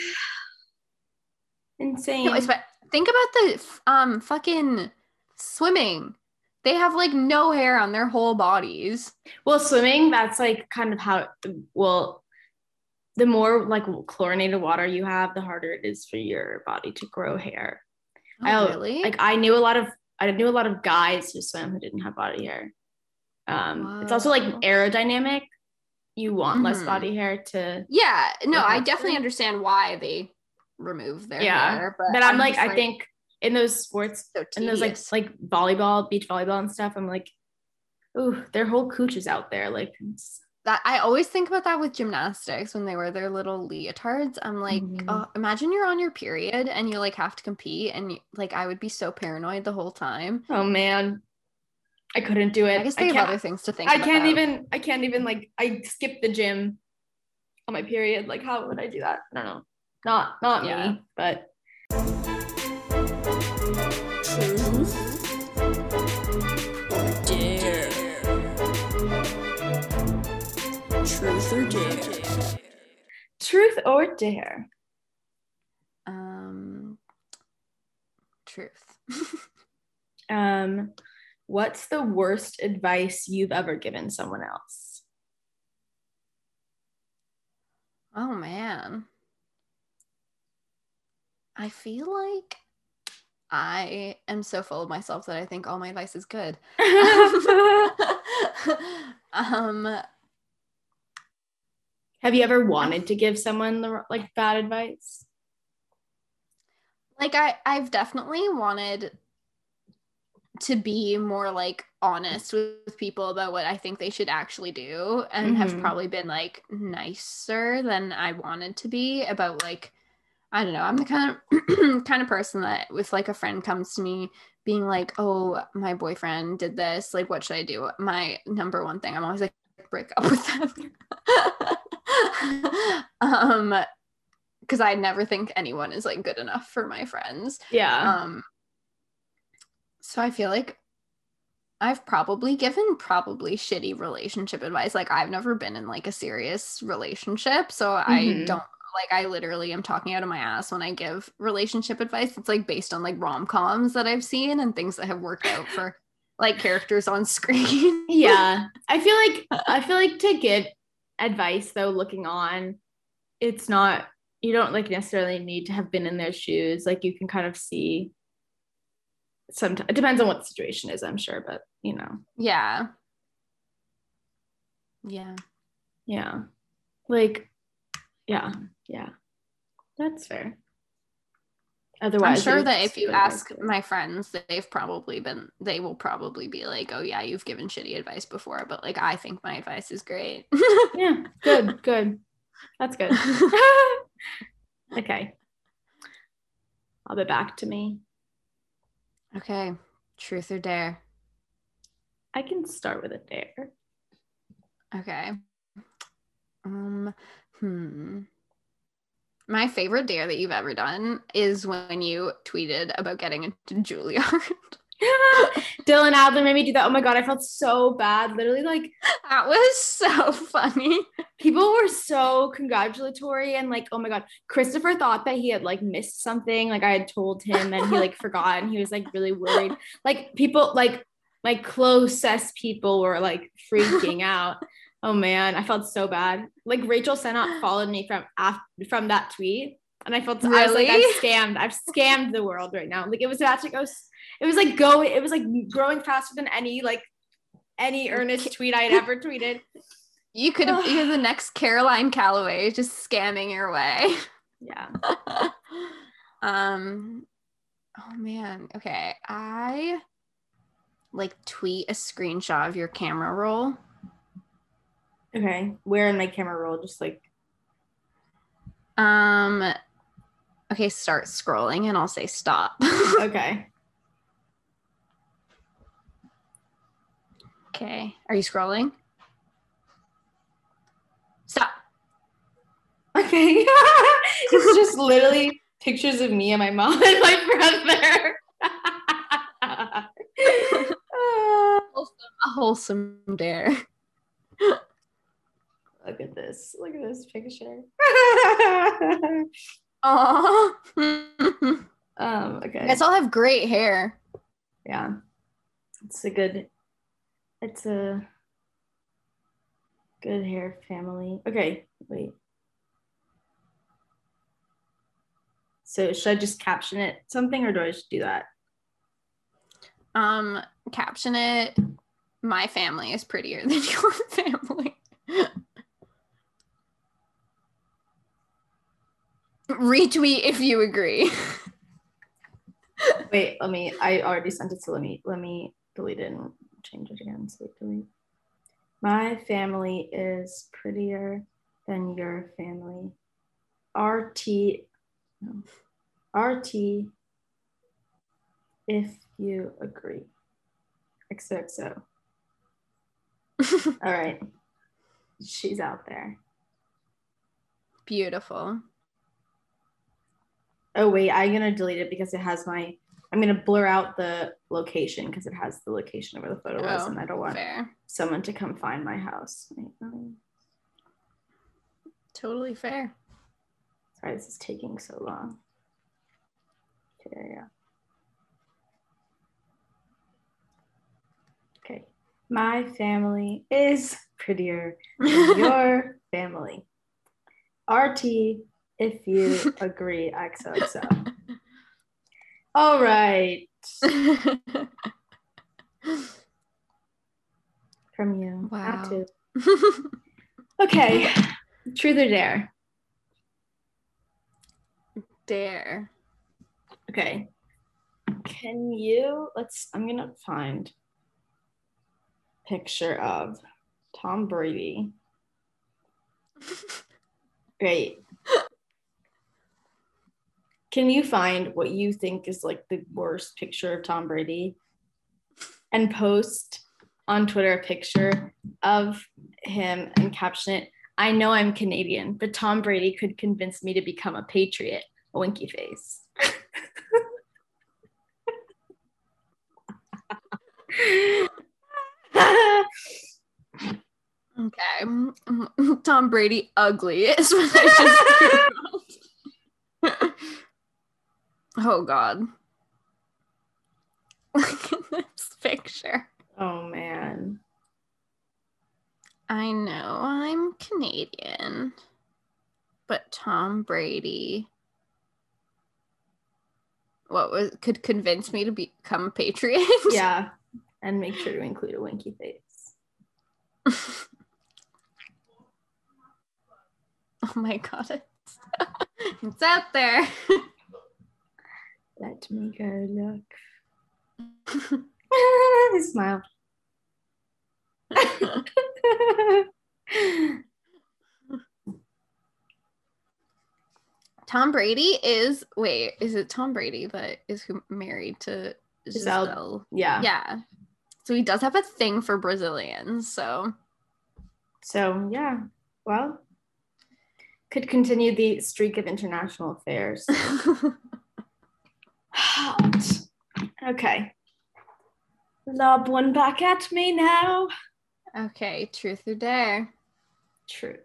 insane. No, but think about the fucking swimming. They have like no hair on their whole bodies. Well, swimming, that's like kind of how. Well, the more like chlorinated water you have, the harder it is for your body to grow hair. Oh, really? Like I knew a lot of guys who swim who didn't have body hair. It's also like aerodynamic. You want less body hair to. Yeah, no, I definitely understand why they remove their hair. But I'm like, I think in those sports, in those like volleyball, beach volleyball and stuff, I'm like, ooh, their whole cooch is out there. Like that I always think about that with gymnastics when they wear their little leotards. I'm like, oh, imagine you're on your period and you like have to compete, and you, like I would be so paranoid the whole time. Oh man, I couldn't do it. I guess they have other things to think about. I can't even like, I skipped the gym on my period. Like, how would I do that? I don't know. Not me, but. Truth or dare? Truth or dare? Truth or dare? Truth. What's the worst advice you've ever given someone else? Oh man. I feel like I am so full of myself that I think all my advice is good. Have you ever wanted to give someone the like bad advice? Like I've definitely wanted to be more like honest with people about what I think they should actually do, and have probably been like nicer than I wanted to be about like, I don't know, I'm the kind of person that if like a friend comes to me being like, oh, my boyfriend did this, like what should I do? My number one thing, I'm always like, break up with them. Because I never think anyone is like good enough for my friends. Yeah. So I feel like I've probably given shitty relationship advice. Like I've never been in like a serious relationship, so I don't like, I literally am talking out of my ass when I give relationship advice. It's like based on like rom-coms that I've seen and things that have worked out for like characters on screen. Yeah. I feel like to give advice though, looking on, it's not, you don't like necessarily need to have been in their shoes. Like you can kind of see sometimes, it depends on what the situation is, I'm sure, but you know. Yeah. Like, yeah, that's fair. Otherwise, I'm sure that if you ask my friends, they will probably be like, oh yeah, you've given shitty advice before, but like I think my advice is great. Yeah, good. That's good. Okay. I'll be back to me. Okay. Truth or dare? I can start with a dare. Okay. My favorite dare that you've ever done is when you tweeted about getting into Juilliard. Dylan Adler made me do that. Oh my god, I felt so bad. Literally, like, that was so funny. People were so congratulatory, and like, oh my god, Christopher thought that he had like missed something. Like I had told him, and he like forgot, and he was like really worried. Like people, like my closest people were like freaking out. Oh man, I felt so bad. Like Rachel Sennott followed me from that tweet, and I felt really? I was like, I've scammed the world right now. Like it was about to go. It was like growing faster than any earnest tweet I'd ever tweeted. You could have you're the next Caroline Calloway, just scamming your way. Yeah. Oh man. Okay. I like tweet a screenshot of your camera roll. Okay. Where in my camera roll? Just like. Okay. Start scrolling, and I'll say stop. Okay. Okay. Are you scrolling? Stop. Okay. It's just literally pictures of me and my mom and my brother. A wholesome dare. Look at this picture. Aww. Okay. You guys all have great hair. Yeah. It's a good hair family. Okay, wait. So should I just caption it something, or do I just do that? Caption it, my family is prettier than your family. Retweet if you agree. Wait, I already sent it, so let me delete it and change it again. So delete. My family is prettier than your family. RT, no. RT, if you agree. XOXO. All right. She's out there. Beautiful. Oh, wait, I'm going to delete it because it has I'm going to blur out the location because it has the location of where the photo was, and I don't want fair. someone to come find my house. Totally fair. Sorry, this is taking so long. Okay, yeah. Okay. My family is prettier than your family. RT, if you agree, XOXO. All right. From you. Wow. Not to. Okay. Truth or dare? Dare. Okay. I'm going to find a picture of Tom Brady. Great. Can you find what you think is like the worst picture of Tom Brady and post on Twitter a picture of him and caption it, "I know I'm Canadian, but Tom Brady could convince me to become a patriot." A winky face. Okay. Tom Brady ugly is what I just Oh God. Look at this picture. Oh man. I know I'm Canadian, but Tom Brady could convince me to become a patriot? Yeah. And make sure to include a winky face. Oh my God. It's out there. Let me go look. Smile. Tom Brady is it Tom Brady that is married to Giselle? Yeah. Yeah. So he does have a thing for Brazilians, so yeah. Well, could continue the streak of international affairs. Okay. Lob one back at me now. Okay, truth or dare? Truth.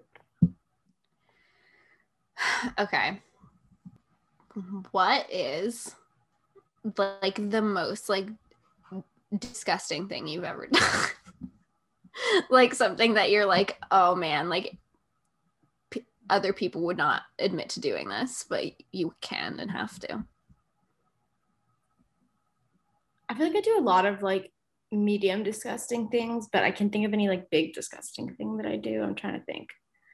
Okay. What is like the most like disgusting thing you've ever done? Like something that you're like, oh man, like other people would not admit to doing this, but you can and have to. I feel like I do a lot of like medium disgusting things, but I can't think of any like big disgusting thing that I do. I'm trying to think.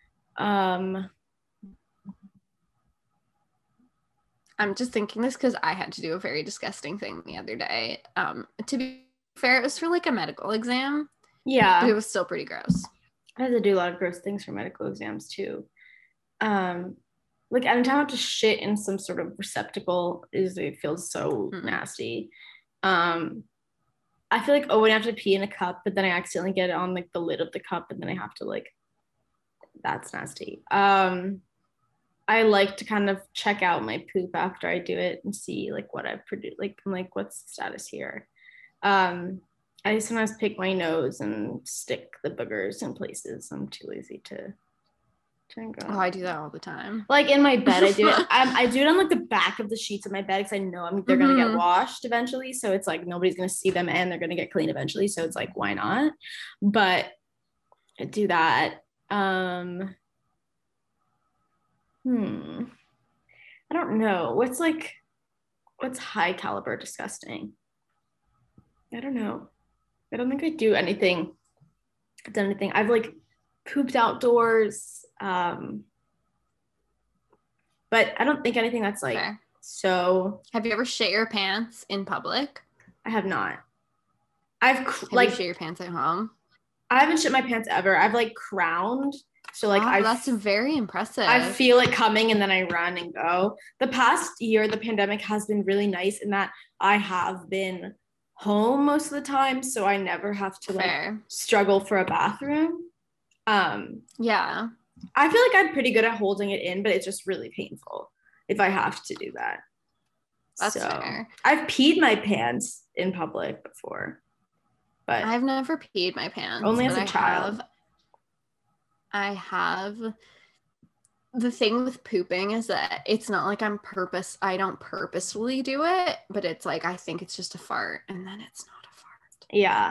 I'm just thinking this because I had to do a very disgusting thing the other day. To be fair, it was for like a medical exam. Yeah. But it was still pretty gross. I had to do a lot of gross things for medical exams too. Like anytime I have to shit in some sort of receptacle, it feels so nasty. I feel like, when I have to pee in a cup, but then I accidentally get it on like the lid of the cup, and then I have to like, that's nasty. I like to kind of check out my poop after I do it and see like what I've produced. Like, I'm like, what's the status here? I sometimes pick my nose and stick the boogers in places I'm too lazy to go. Oh, I do that all the time. Like in my bed, I do it. I do it on like the back of the sheets of my bed because I know they're gonna get washed eventually. So it's like nobody's gonna see them and they're gonna get clean eventually. So it's like, why not? But I do that. I don't know. What's high caliber disgusting? I don't know. I don't think I do anything. I've done anything. I've like pooped outdoors. But I don't think anything that's like so. Have you ever shit your pants in public? I have not. Have you shit your pants at home? I haven't shit my pants ever. I've like crowned. So like Wow, that's very impressive. I feel it coming and then I run and go. The past year, the pandemic has been really nice in that I have been home most of the time. So I never have to like struggle for a bathroom. Yeah. I feel like I'm pretty good at holding it in, but it's just really painful if I have to do that. That's fair. I've peed my pants in public before, but I've never peed my pants. Only as a child. I have. The thing with pooping is that it's not like I don't purposefully do it, but it's like I think it's just a fart, and then it's not a fart. Yeah.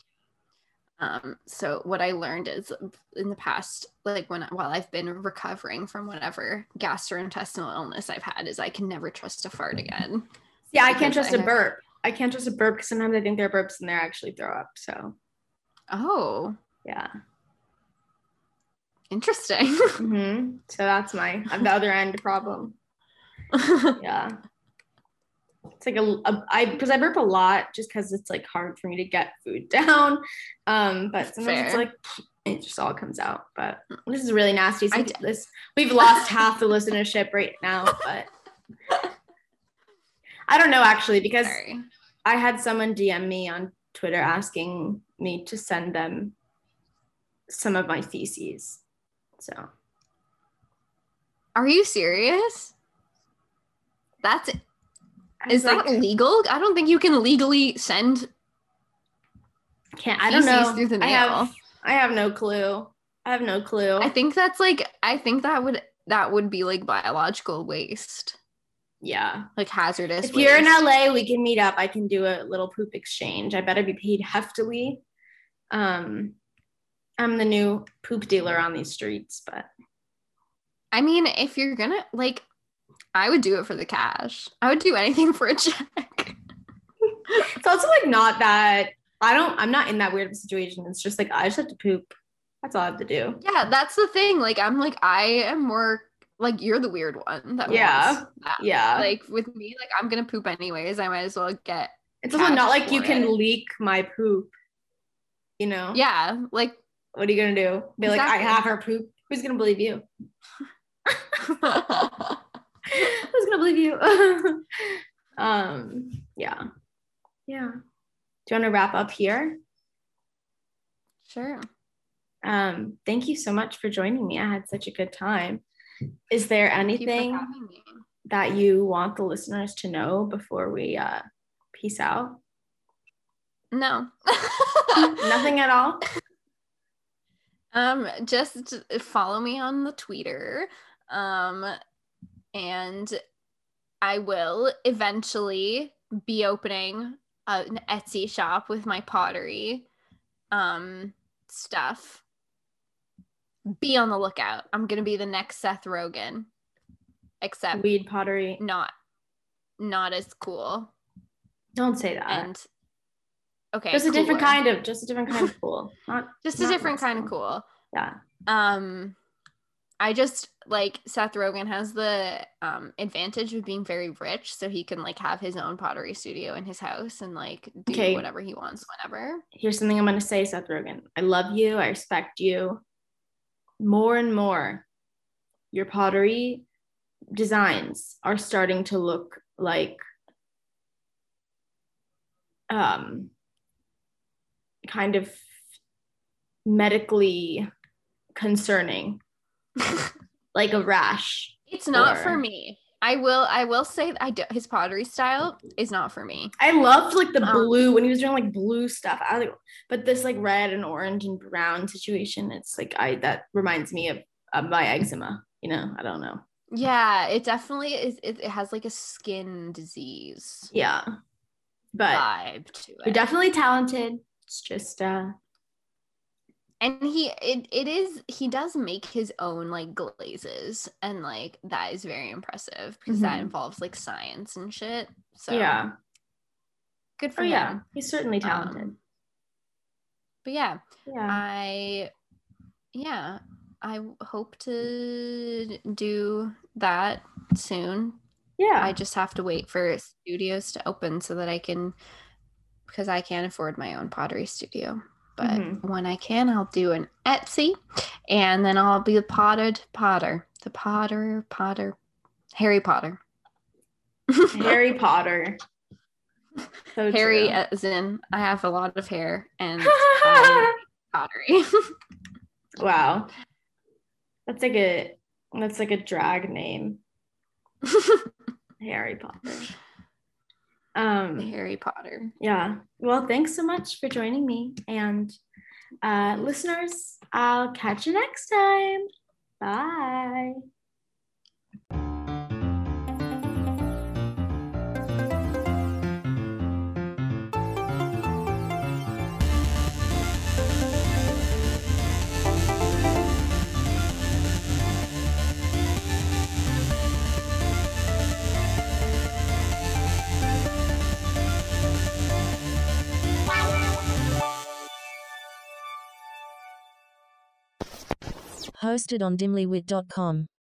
So what I learned is in the past, like while I've been recovering from whatever gastrointestinal illness I've had, is I can never trust a fart again. Yeah, I can't trust a burp. I can't trust a burp because sometimes I think they're burps and they're actually throw up. So. Oh. Yeah. Interesting. Mm-hmm. So that's I'm the other end problem. Yeah. It's like because I burp a lot just because it's like hard for me to get food down. But sometimes it's like it just all comes out. But this is really nasty. So we've lost half the listenership right now, but I don't know actually because I had someone DM me on Twitter asking me to send them some of my feces. So. Are you serious? Is that legal? I don't think you can legally send I don't know. Through the mail. I have no clue. I think that would be like biological waste. Yeah. Like hazardous If you're in LA, we can meet up. I can do a little poop exchange. I better be paid heftily. I'm the new poop dealer on these streets, but I mean, if you're gonna like, I would do it for the cash. I would do anything for a check. It's also like not that I'm not in that weird of a situation. It's just like I just have to poop. That's all I have to do. Yeah, that's the thing. Like I am more like you're the weird one that wants that. Yeah. Like with me, like I'm gonna poop anyways. I might as well get. It's also not like you can leak my poop. You know? Yeah. Like what are you gonna do? Be like, I have her poop. Who's gonna believe you? Who's gonna believe you? Yeah. Do you want to wrap up here? Sure. Thank you so much for joining me. I had such a good time. Is there anything that you want the listeners to know before we peace out? No. Nothing at all? Just follow me on the Twitter. And I will eventually be opening an Etsy shop with my pottery stuff. Be on the lookout. I'm gonna be the next Seth Rogen, except weed pottery, not as cool. Don't say that. And okay, just a different kind of cool. Not a different kind of cool. Yeah. I just like Seth Rogen has the advantage of being very rich, so he can like have his own pottery studio in his house and like do whatever he wants whenever. Here's something I'm gonna say, Seth Rogen. I love you. I respect you. More and more, your pottery designs are starting to look like kind of medically concerning. Like a rash. It's not for me. I will say his pottery style is not for me. I loved like the blue when he was doing like blue stuff. But this like red and orange and brown situation, it's like that reminds me of my eczema. You know, I don't know. Yeah, it definitely is. It has like a skin disease. Yeah, but vibe to it. You're definitely talented. It's just and he does make his own like glazes, and like that is very impressive because that involves like science and shit. So yeah, good for him. Yeah, he's certainly talented. But I hope to do that soon. Yeah, I just have to wait for studios to open so that because I can't afford my own pottery studio. but when I can, I'll do an Etsy, and then I'll be the Potter, Harry Potter. Harry Potter. So Harry, true. as in I have a lot of hair and I'm pottery. Wow, that's like a drag name. Harry Potter. Harry Potter. Yeah. Well, thanks so much for joining me, and listeners, I'll catch you next time. Bye. Hosted on dimlywit.com.